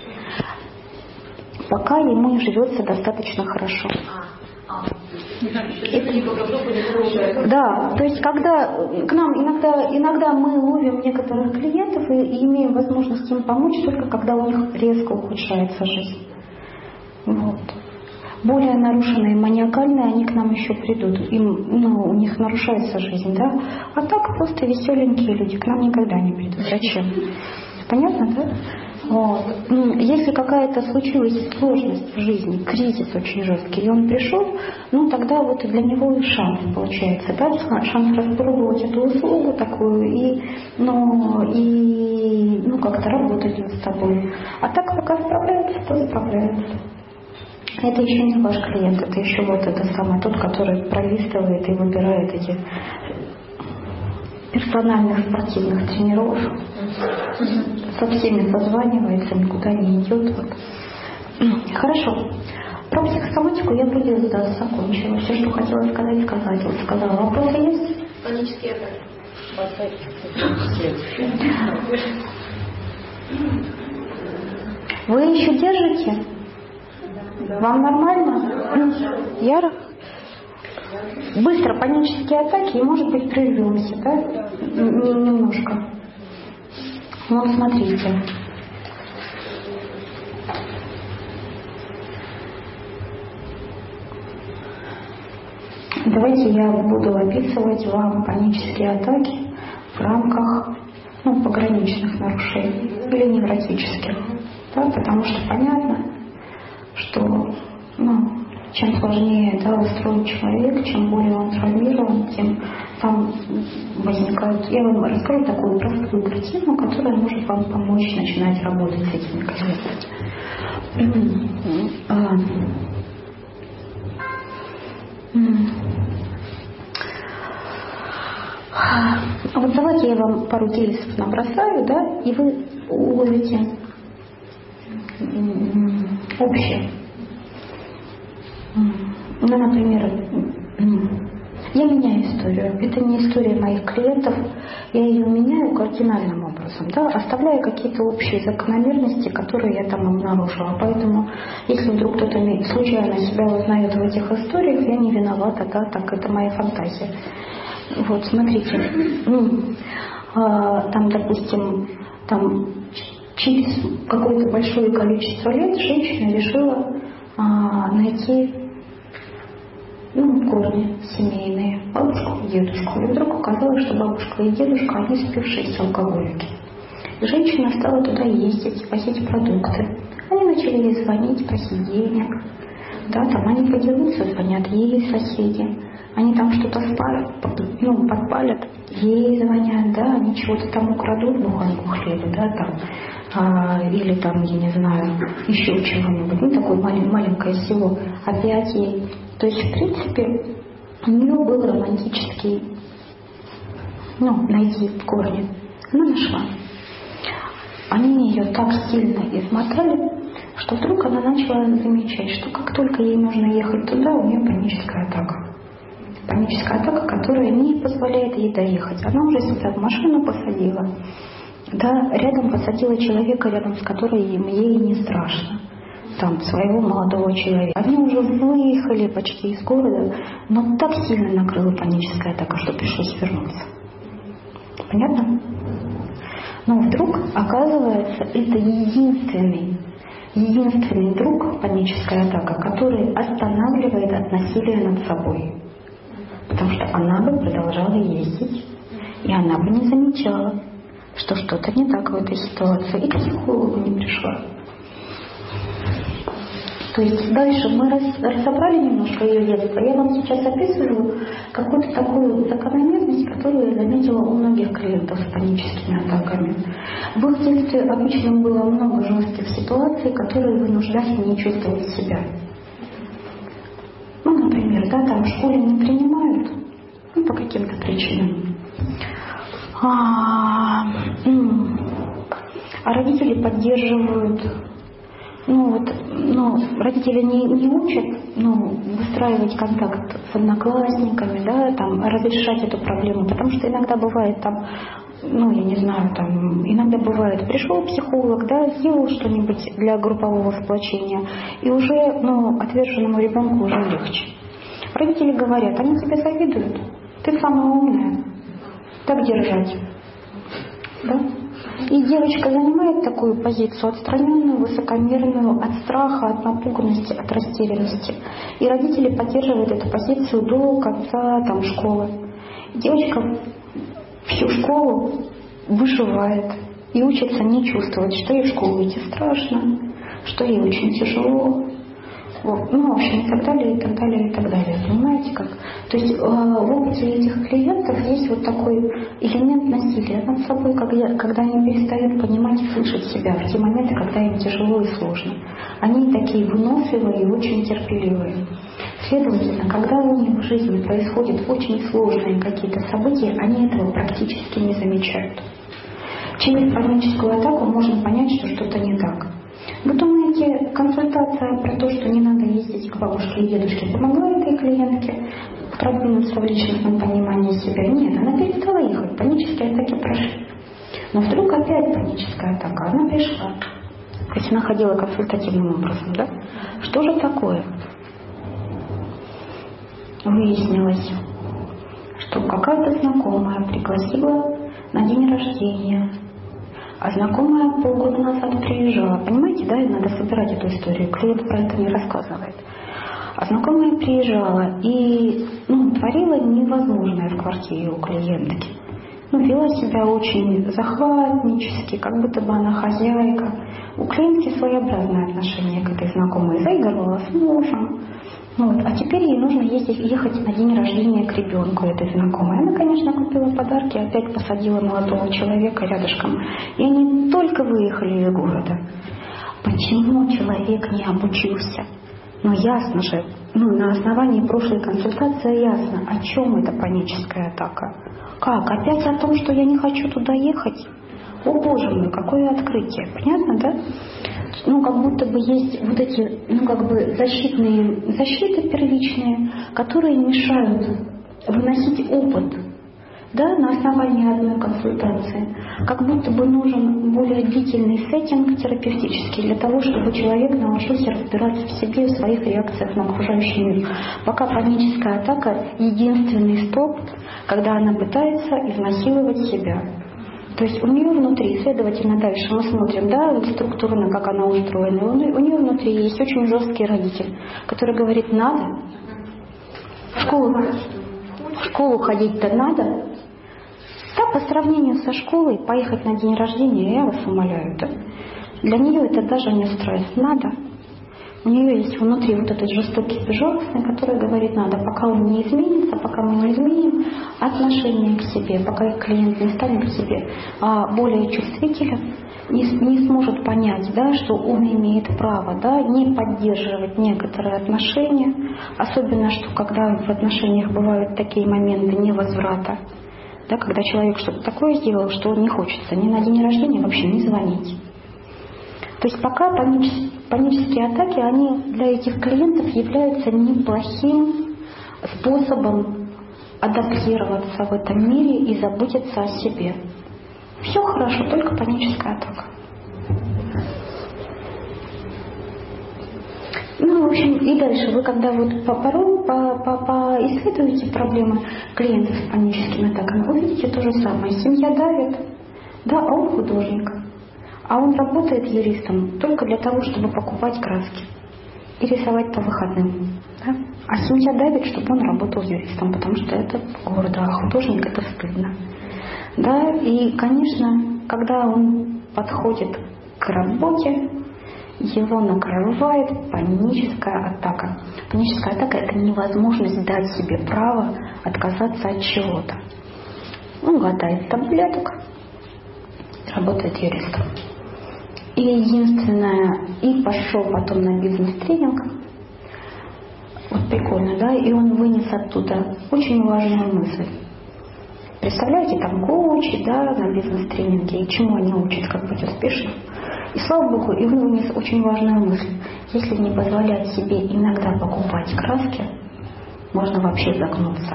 Пока ему живется достаточно хорошо. И, да, то есть когда к нам иногда, иногда мы ловим некоторых клиентов и, и имеем возможность им помочь только когда у них резко ухудшается жизнь. Вот. Более нарушенные, маниакальные, они к нам еще придут. Им, ну, у них нарушается жизнь, да? А так просто веселенькие люди к нам никогда не придут. Зачем? Понятно, да? Вот. Если какая-то случилась сложность в жизни, кризис очень жесткий, и он пришел, ну тогда вот для него и шанс получается, да, шанс распробовать эту услугу такую и, ну, и ну, как-то работать с тобой. А так пока справляются, то справляются. Это еще не ваш клиент, это еще вот это самое, тот, который пролистывает и выбирает эти персональных спортивных тренеров, со всеми созванивается, никуда не идет. Вот. Хорошо. Про психосоматику я вроде да, закончила. Все, что хотела сказать, сказать. Вот сказала. Вопросы есть? Панические атаки. Вы еще держите? Вам нормально? Я быстро панические атаки и, может быть, прервемся, да? Н- немножко. Вот смотрите. Давайте я буду описывать вам панические атаки в рамках ну, пограничных нарушений или невротических. Да, потому что понятно, что ну, чем сложнее да, устроен человек, чем более он травмирован, тем там возникают... Я вам расскажу такую простую картину, которая может вам помочь начинать работать с этими клиентами. Вот давайте я вам пару тезисов набросаю, да, и вы уловите общее. Ну, например, я меняю историю. Это не история моих клиентов. Я ее меняю кардинальным образом, да, оставляя какие-то общие закономерности, которые я там обнаружила. Поэтому, если вдруг кто-то случайно себя узнает в этих историях, я не виновата, да, так это моя фантазия. Вот, смотрите, там, допустим, там через какое-то большое количество лет женщина решила а, найти ну, корни семейные, бабушку и дедушку. И вдруг оказалось, что бабушка и дедушка, они спившиеся алкоголики. И женщина стала туда ездить, возить продукты. Они начали ей звонить, просить денег. Да, там они подерутся, звонят ей соседи. Они там что-то спалят, ну, подпалят, ей звонят, да, они чего-то там украдут, буханку хлеба, да, там, а, или там, я не знаю, еще чего-нибудь, ну, такое малень, маленькое село, опять ей. То есть, в принципе, у нее был романтический, ну, найти корни. Она нашла. Они ее так сильно измотали, что вдруг она начала замечать, что как только ей нужно ехать туда, у нее паническая атака. Паническая атака, которая не позволяет ей доехать. Она уже себя в машину посадила. Да, рядом посадила человека, рядом с которым ей не страшно. Там, своего молодого человека. Они уже выехали почти из города, но так сильно накрыла паническая атака, что пришлось вернуться. Понятно? Но вдруг, оказывается, это единственный, единственный друг, паническая атака, который останавливает от насилия над собой. Потому что она бы продолжала ездить, и она бы не замечала, что что-то не так в этой ситуации, и к психологу не пришла. То есть дальше мы разобрали немножко ее детство. Я вам сейчас описываю какую-то такую закономерность, которую я заметила у многих клиентов с паническими атаками. В их детстве обычно было много жестких ситуаций, которые вынуждали не чувствовать себя. Ну, например, да, там в школе не принимают, ну, по каким-то причинам. А, а родители поддерживают. Ну вот, ну, родители не, не учат, ну, выстраивать контакт с одноклассниками, да, там, разрешать эту проблему, потому что иногда бывает там, ну, я не знаю, там, иногда бывает, пришел психолог, да, сделал что-нибудь для группового сплочения, и уже, ну, отверженному ребенку уже легче. Родители говорят, они тебе завидуют, ты самая умная, так держать, да? И девочка занимает такую позицию отстраненную, высокомерную, от страха, от напуганности, от растерянности. И родители поддерживают эту позицию до конца там, школы. Девочка всю школу выживает и учится не чувствовать, что ей в школу идти страшно, что ей очень тяжело. Вот. Ну, в общем, и так далее, и так далее, и так далее. Понимаете как? То есть э, в опыте этих клиентов есть вот такой элемент насилия над собой, когда, когда они перестают понимать и слышать себя в те моменты, когда им тяжело и сложно. Они такие выносливые и очень терпеливые. Следовательно, когда у них в жизни происходят очень сложные какие-то события, они этого практически не замечают. Через паническую атаку можно понять, что что-то не так. Вы думаете, консультация про то, что не надо ездить к бабушке и дедушке, помогла этой клиентке продвинуться в личностном понимании себя? Нет, она перестала ехать, панические атаки прошли. Но вдруг опять паническая атака, она пришла. То есть она ходила консультативным образом, да? Что же такое? Выяснилось, что какая-то знакомая пригласила на день рождения. А знакомая полгода назад приезжала. Понимаете, да, и надо собирать эту историю. Клиент про это не рассказывает. А знакомая приезжала и ну, творила невозможное в квартире у клиентки. Ну, вела себя очень захватнически, как будто бы она хозяйка. У клиентки своеобразное отношение к этой знакомой. Заигрывала с мужем. Вот. А теперь ей нужно ездить, ехать на день рождения к ребенку этой знакомой. Она, конечно, купила подарки, опять посадила молодого человека рядышком. И они только выехали из города. Почему человек не обучился? Ну, ясно же, ну, на основании прошлой консультации ясно, о чем эта паническая атака. Как? Опять о том, что я не хочу туда ехать? О, Боже мой, какое открытие. Понятно, да? Ну, как будто бы есть вот эти, ну, как бы защитные, защиты первичные, которые мешают выносить опыт, да, на основании одной консультации. Как будто бы нужен более длительный сеттинг терапевтический для того, чтобы человек научился разбираться в себе и в своих реакциях на окружающий мир. Пока паническая атака — единственный стоп, когда она пытается изнасиловать себя. То есть у нее внутри, следовательно, дальше мы смотрим, да, вот структурно, как она устроена, у нее внутри есть очень жесткий родитель, который говорит: надо, в школу, в школу ходить-то надо. Да, по сравнению со школой, поехать на день рождения, я вас умоляю, да? Для нее это даже не стресс. Надо. У нее есть внутри вот этот жестокий безжалостный, который говорит: надо, пока он не изменится, пока мы не изменим отношение к себе, пока клиент не станет к себе а более чувствителен, не, не сможет понять, да, что он имеет право, да, не поддерживать некоторые отношения, особенно, что когда в отношениях бывают такие моменты невозврата, да, когда человек что-то такое сделал, что не хочется ни на день рождения вообще не звонить. То есть пока панические, панические атаки, они для этих клиентов являются неплохим способом адаптироваться в этом мире и заботиться о себе. Все хорошо, только паническая атака. Ну, в общем, и дальше вы, когда вот по порой по, по, по исследуете проблемы клиентов с паническими атаками, вы видите то же самое. Семья давит, да, а он художник. А он работает юристом только для того, чтобы покупать краски и рисовать по выходным. Да? А семья давит, чтобы он работал юристом, потому что это гордо, а художник — это стыдно. Да? И, конечно, когда он подходит к работе, его накрывает паническая атака. Паническая атака — это невозможность дать себе право отказаться от чего-то. Он глотает таблеток, работает юристом. И единственное, и пошел потом на бизнес-тренинг. Вот прикольно, да? И он вынес оттуда очень важную мысль. Представляете, там коучи, да, на бизнес-тренинге, и чему они учат, как быть успешным. И слава Богу, и он вынес очень важную мысль. Если не позволять себе иногда покупать краски, можно вообще загнуться.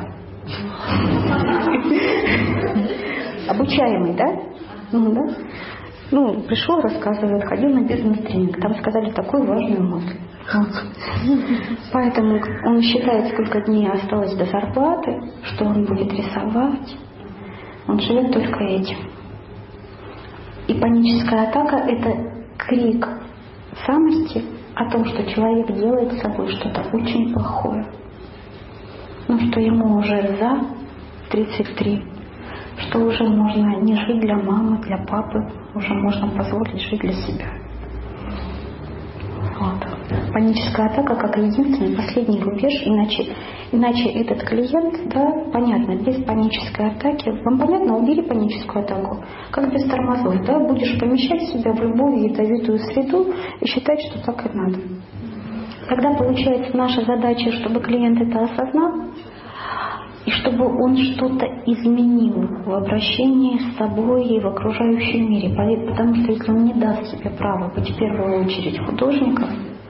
Обучаемый, да? Ну, да? Ну, пришел, рассказывает, ходил на бизнес-тренинг. Там сказали такую важную мысль. Поэтому он считает, сколько дней осталось до зарплаты, что он будет рисовать. Он живет только этим. И паническая атака — это крик самости о том, что человек делает с собой что-то очень плохое. Ну, что ему уже за тридцать три, что уже можно не жить для мамы, для папы, уже можно позволить жить для себя. Вот. Паническая атака как единственный последний рубеж, иначе, иначе этот клиент, да, понятно, без панической атаки, вам понятно, убери паническую атаку, как без тормозов, да, будешь помещать себя в любую ядовитую среду и считать, что так и надо. Тогда получается наша задача, чтобы клиент это осознал, и чтобы он что-то изменил в обращении с собой и в окружающем мире. Потому что если он не даст себе право быть в первую очередь художником,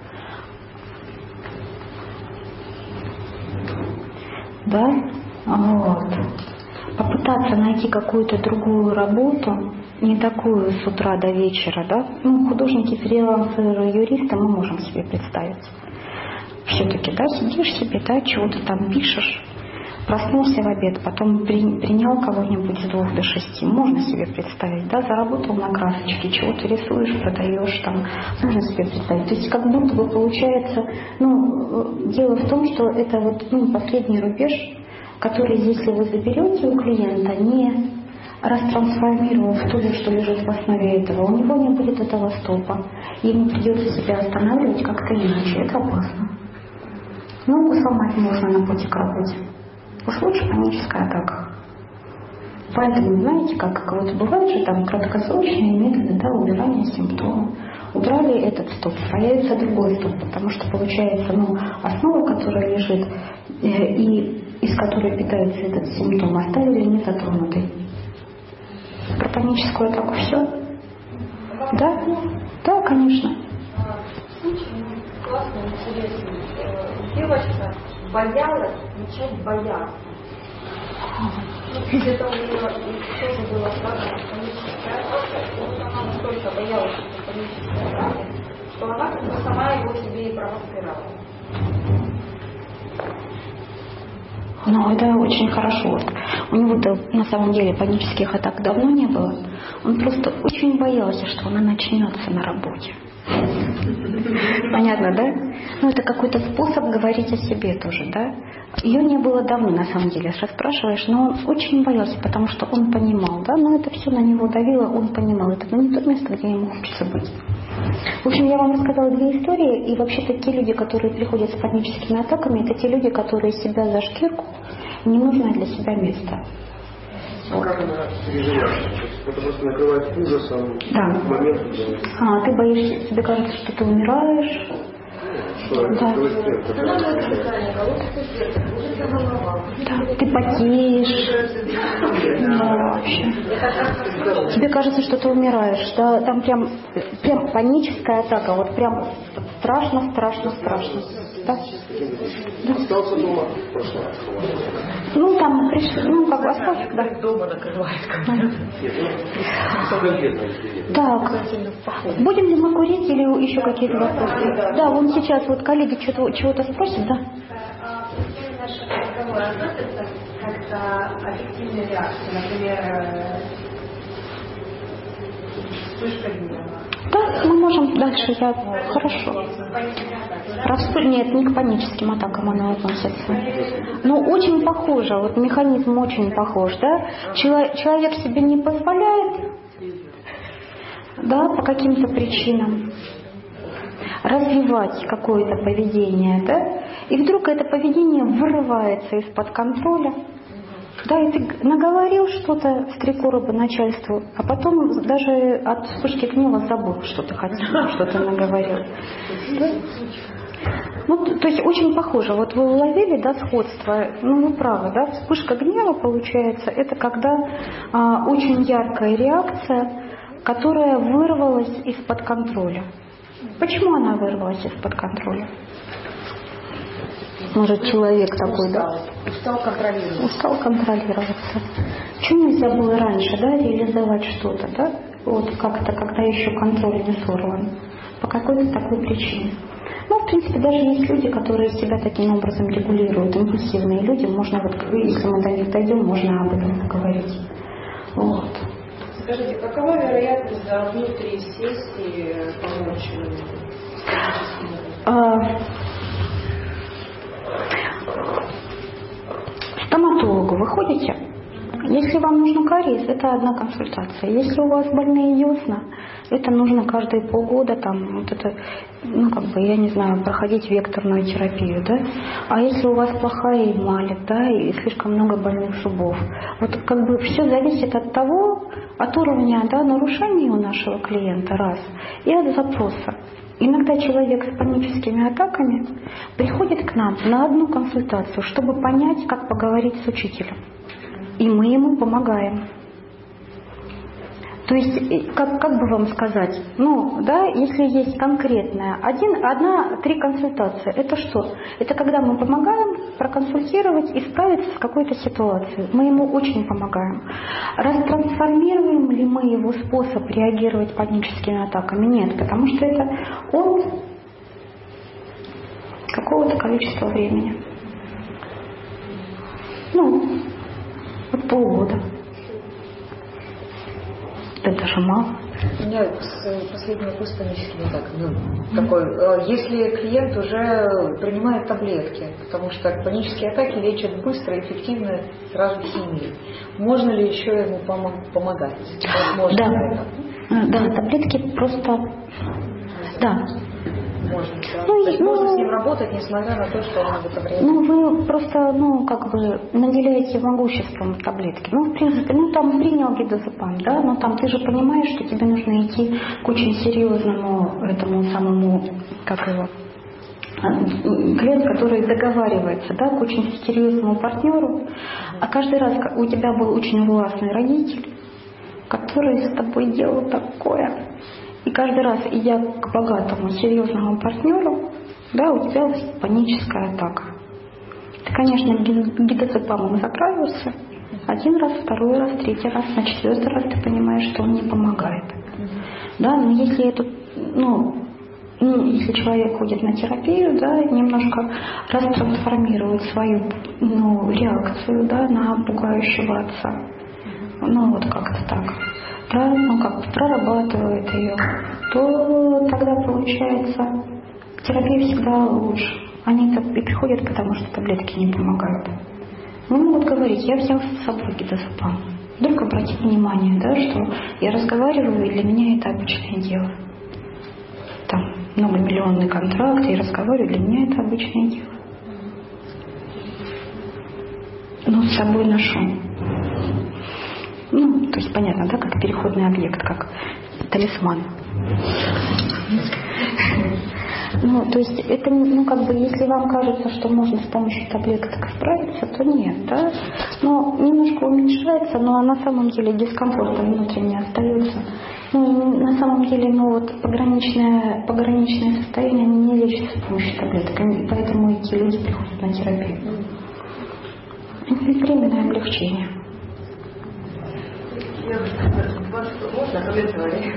да, вот, попытаться найти какую-то другую работу, не такую с утра до вечера, да, ну, художники, фрилансеры, юристы мы можем себе представить. Все-таки, да, сидишь себе, да, чего-то там пишешь. Проснулся в обед, потом при, принял кого-нибудь с двух до шести. Можно себе представить, да, заработал на красочке, чего-то рисуешь, продаешь там. Можно себе представить. То есть как будто бы получается, ну, дело в том, что это вот, ну, последний рубеж, который, если вы заберете у клиента, не растрансформировав то, что лежит в основе этого, у него не будет этого стопа. Ему придется себя останавливать как-то иначе. Это опасно. Ногу сломать можно на пути к работе. Уж лучше паническая атака. Поэтому, знаете, как, как вот бывают же там краткосрочные методы, да, убирания симптомов. Убрали этот стоп, появится другой стоп, потому что получается, ну, основа, которая лежит э, и из которой питается этот симптом, оставили не затронутой. Про паническую атаку все? Да? Да, конечно. Очень классный, интересный. Девочка боялась начать бояться. Где-то у нее тоже было сказано паническая атака, и вот она настолько боялась этой панической атаки, что она как бы сама его себе и провоцировала. Ну, это очень хорошо. У него-то на самом деле панических атак давно не было. Он просто очень боялся, что она начнется на работе. Понятно, да? Ну, это какой-то способ говорить о себе тоже, да? Ее не было давно, на самом деле, расспрашиваешь, но он очень боялся, потому что он понимал, да? Но это все на него давило, он понимал. Это не то место, где ему хочется быть. В общем, я вам рассказала две истории, и вообще-то те люди, которые приходят с паническими атаками, это те люди, которые себя за шкирку, ненужное для себя место. А как она переживает? Это просто накрывает ужасом. Да. Момент, а, ты боишься, тебе кажется, что ты умираешь. Что да. Да. Ты потеешь. Да, вообще. Тебе кажется, что ты умираешь. Да, там прям, прям паническая атака. Вот прям страшно, страшно, страшно. Да? Да. Остался дома в прошлом. Ну, там пришли, ну, как бы остался, да. Дома накрывает. Так, будем ли мы курить или еще какие-то вопросы? Да, вон сейчас вот коллеги что-то, чего-то спросят, да? Наши разговоры относятся как-то объективной реакции, например, вспышка гнева. Да, мы можем дальше, я... Хорошо. Про... Нет, не к паническим атакам она относится. Но очень похоже, вот механизм очень похож, да? Человек себе не позволяет, да, по каким-то причинам развивать какое-то поведение, да? И вдруг это поведение вырывается из-под контроля. Да, и ты наговорил что-то в три короба начальству, а потом даже от вспышки гнева забыл, что ты хотел, что ты наговорил. Да? Ну, то есть очень похоже. Вот вы уловили, да, сходство. Ну, вы правы, да, вспышка гнева, получается, это когда а, очень яркая реакция, которая вырвалась из-под контроля. Почему она вырвалась из-под контроля? Может, человек такой, да? Устал контролировать. Устал контролироваться. Почему нельзя было раньше, да, реализовать что-то, да? Вот как-то, когда еще контроль не сорван. По какой-то такой причине. Ну, в принципе, даже есть люди, которые себя таким образом регулируют. Импульсивные люди, можно, вот, если мы до них дойдем, можно об этом поговорить. Вот. Скажите, какова вероятность за внутри сессии помочь? А, стоматологу вы ходите? Если вам нужен кариес, это одна консультация. Если у вас больные десна, это нужно каждые полгода там, вот это, ну как бы, я не знаю, проходить векторную терапию, да? А если у вас плохая эмаль, да, и слишком много больных зубов, вот как бы все зависит от того, от уровня, да, нарушений у нашего клиента, раз, и от запроса. Иногда человек с паническими атаками приходит к нам на одну консультацию, чтобы понять, как поговорить с учителем. И мы ему помогаем. То есть, как, как бы вам сказать, ну, да, если есть конкретная, один, одна, три консультации, это что? Это когда мы помогаем проконсультировать и справиться с какой-то ситуацией. Мы ему очень помогаем. Растрансформируем ли мы его способ реагировать паническими атаками? Нет, потому что это от какого-то количества времени. Ну, вот полгода. Это даже мало. У меня последний вопрос по-низкому так, ну, такой. Если клиент уже принимает таблетки, потому что панические атаки лечат быстро, эффективно, сразу химией, можно ли еще ему помогать? Можно, да. Да, таблетки просто... Да. Можно, да. Ну, То есть ну, можно с ним работать, несмотря на то, что он в это время... Ну, вы просто, ну, как бы наделяете могуществом таблетки. Ну, в принципе, ну, там принял гидозепам, да, но там ты же понимаешь, что тебе нужно идти к очень серьезному этому самому, как его, клиент, который договаривается, да, к очень серьезному партнеру, а каждый раз у тебя был очень властный родитель, который с тобой делал такое. И каждый раз, идя к богатому, серьезному партнеру, да, у тебя паническая атака. Ты, конечно, гидозепамом заправился один раз, второй раз, третий раз, на четвертый раз ты понимаешь, что он не помогает. Да, но если это, ну, ну, если человек ходит на терапию, да, немножко растрансформирует свою, ну, реакцию, да, на пугающего отца, ну, вот как-то так. Да, ну как прорабатывает ее, то тогда получается терапия всегда лучше. Они-то и приходят, потому что таблетки не помогают. Они могут говорить: я взял с собой гидозепам. Вдруг обратить внимание, да, что я разговариваю, и для меня это обычное дело. Там многомиллионный контракт, я разговариваю, для меня это обычное дело. Но с собой ношу. Ну, то есть понятно, да, как переходный объект, как талисман. Ну, то есть это, ну, как бы, если вам кажется, что можно с помощью таблеток справиться, то нет, да. Но немножко уменьшается, но на самом деле дискомфорт внутренне остается. Ну, на самом деле, ну, вот пограничное, пограничное состояние не лечится с помощью таблеток, и поэтому эти люди приходят на терапию. Это временное облегчение. Я вас можно комментарий?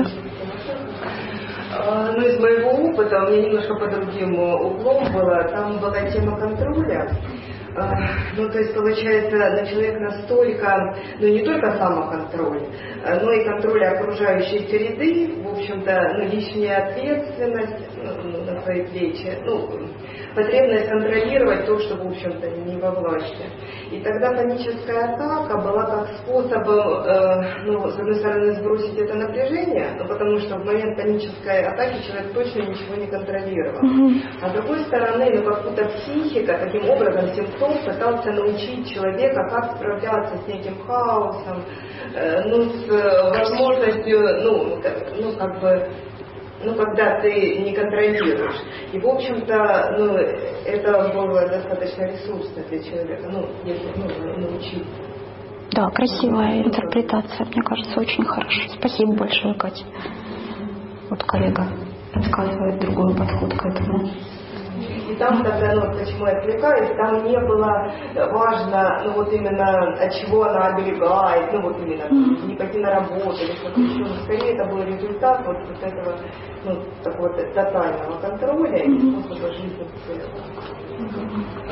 Ну, из моего опыта, у меня немножко по другим углом было, там была тема контроля. Ну, то есть, получается, на человек настолько, ну, не только самоконтроль, но и контроль окружающей среды, в общем-то, ну, лишняя ответственность ну, на свои плечи, ну, потребность контролировать то, что, в общем-то, не во власти. И тогда паническая атака была как способом, э, ну, с одной стороны, сбросить это напряжение, ну, потому что в момент панической атаки человек точно ничего не контролировал. Mm-hmm. А с другой стороны, ну, как будто психика, таким образом, симптом пытался научить человека, как справляться с неким хаосом, э, ну, с э, возможностью, ну, как, ну, как бы, ну, когда ты не контролируешь. И, в общем-то, ну, это было достаточно ресурсно для человека, ну, если ну, научить. Да, красивая интерпретация, мне кажется, очень хорошо. Спасибо большое, Катя. Вот коллега подсказывает другой подход к этому. И там тогда, ну, почему я отвлекаюсь, там не было важно, ну, вот именно от чего она оберегает, ну, вот именно mm-hmm. не пойти на работу или что-то еще, но скорее это был результат вот, вот этого, ну, такого тотального контроля и mm-hmm. способа жизни в целом.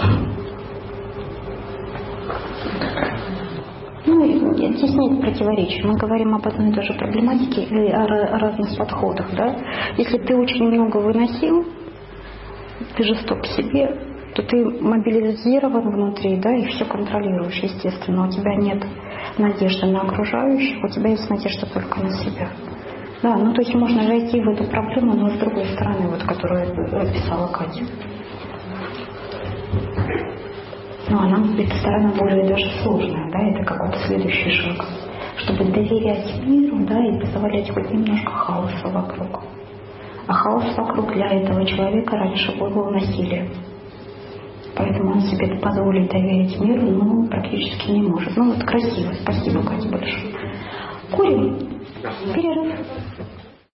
Ну, здесь нет противоречий. Мы говорим об одной и той же проблематике и о, о разных подходах, да. Если ты очень много выносил, ты жесток к себе, то ты мобилизирован внутри, да, и все контролируешь, естественно. У тебя нет надежды на окружающих, у тебя есть надежда только на себя. Да, ну то есть можно зайти в эту проблему, но с другой стороны, вот, которую описала Катя. Ну, она, эта сторона более даже сложная, да, это какой-то следующий шаг, чтобы доверять миру, да, и позволять хоть немножко хаоса вокруг. А хаос вокруг для этого человека раньше был насилием. Поэтому он себе позволить доверить миру, ну, практически не может. Ну, вот красиво. Спасибо, Катя, большое. Курим? Перерыв.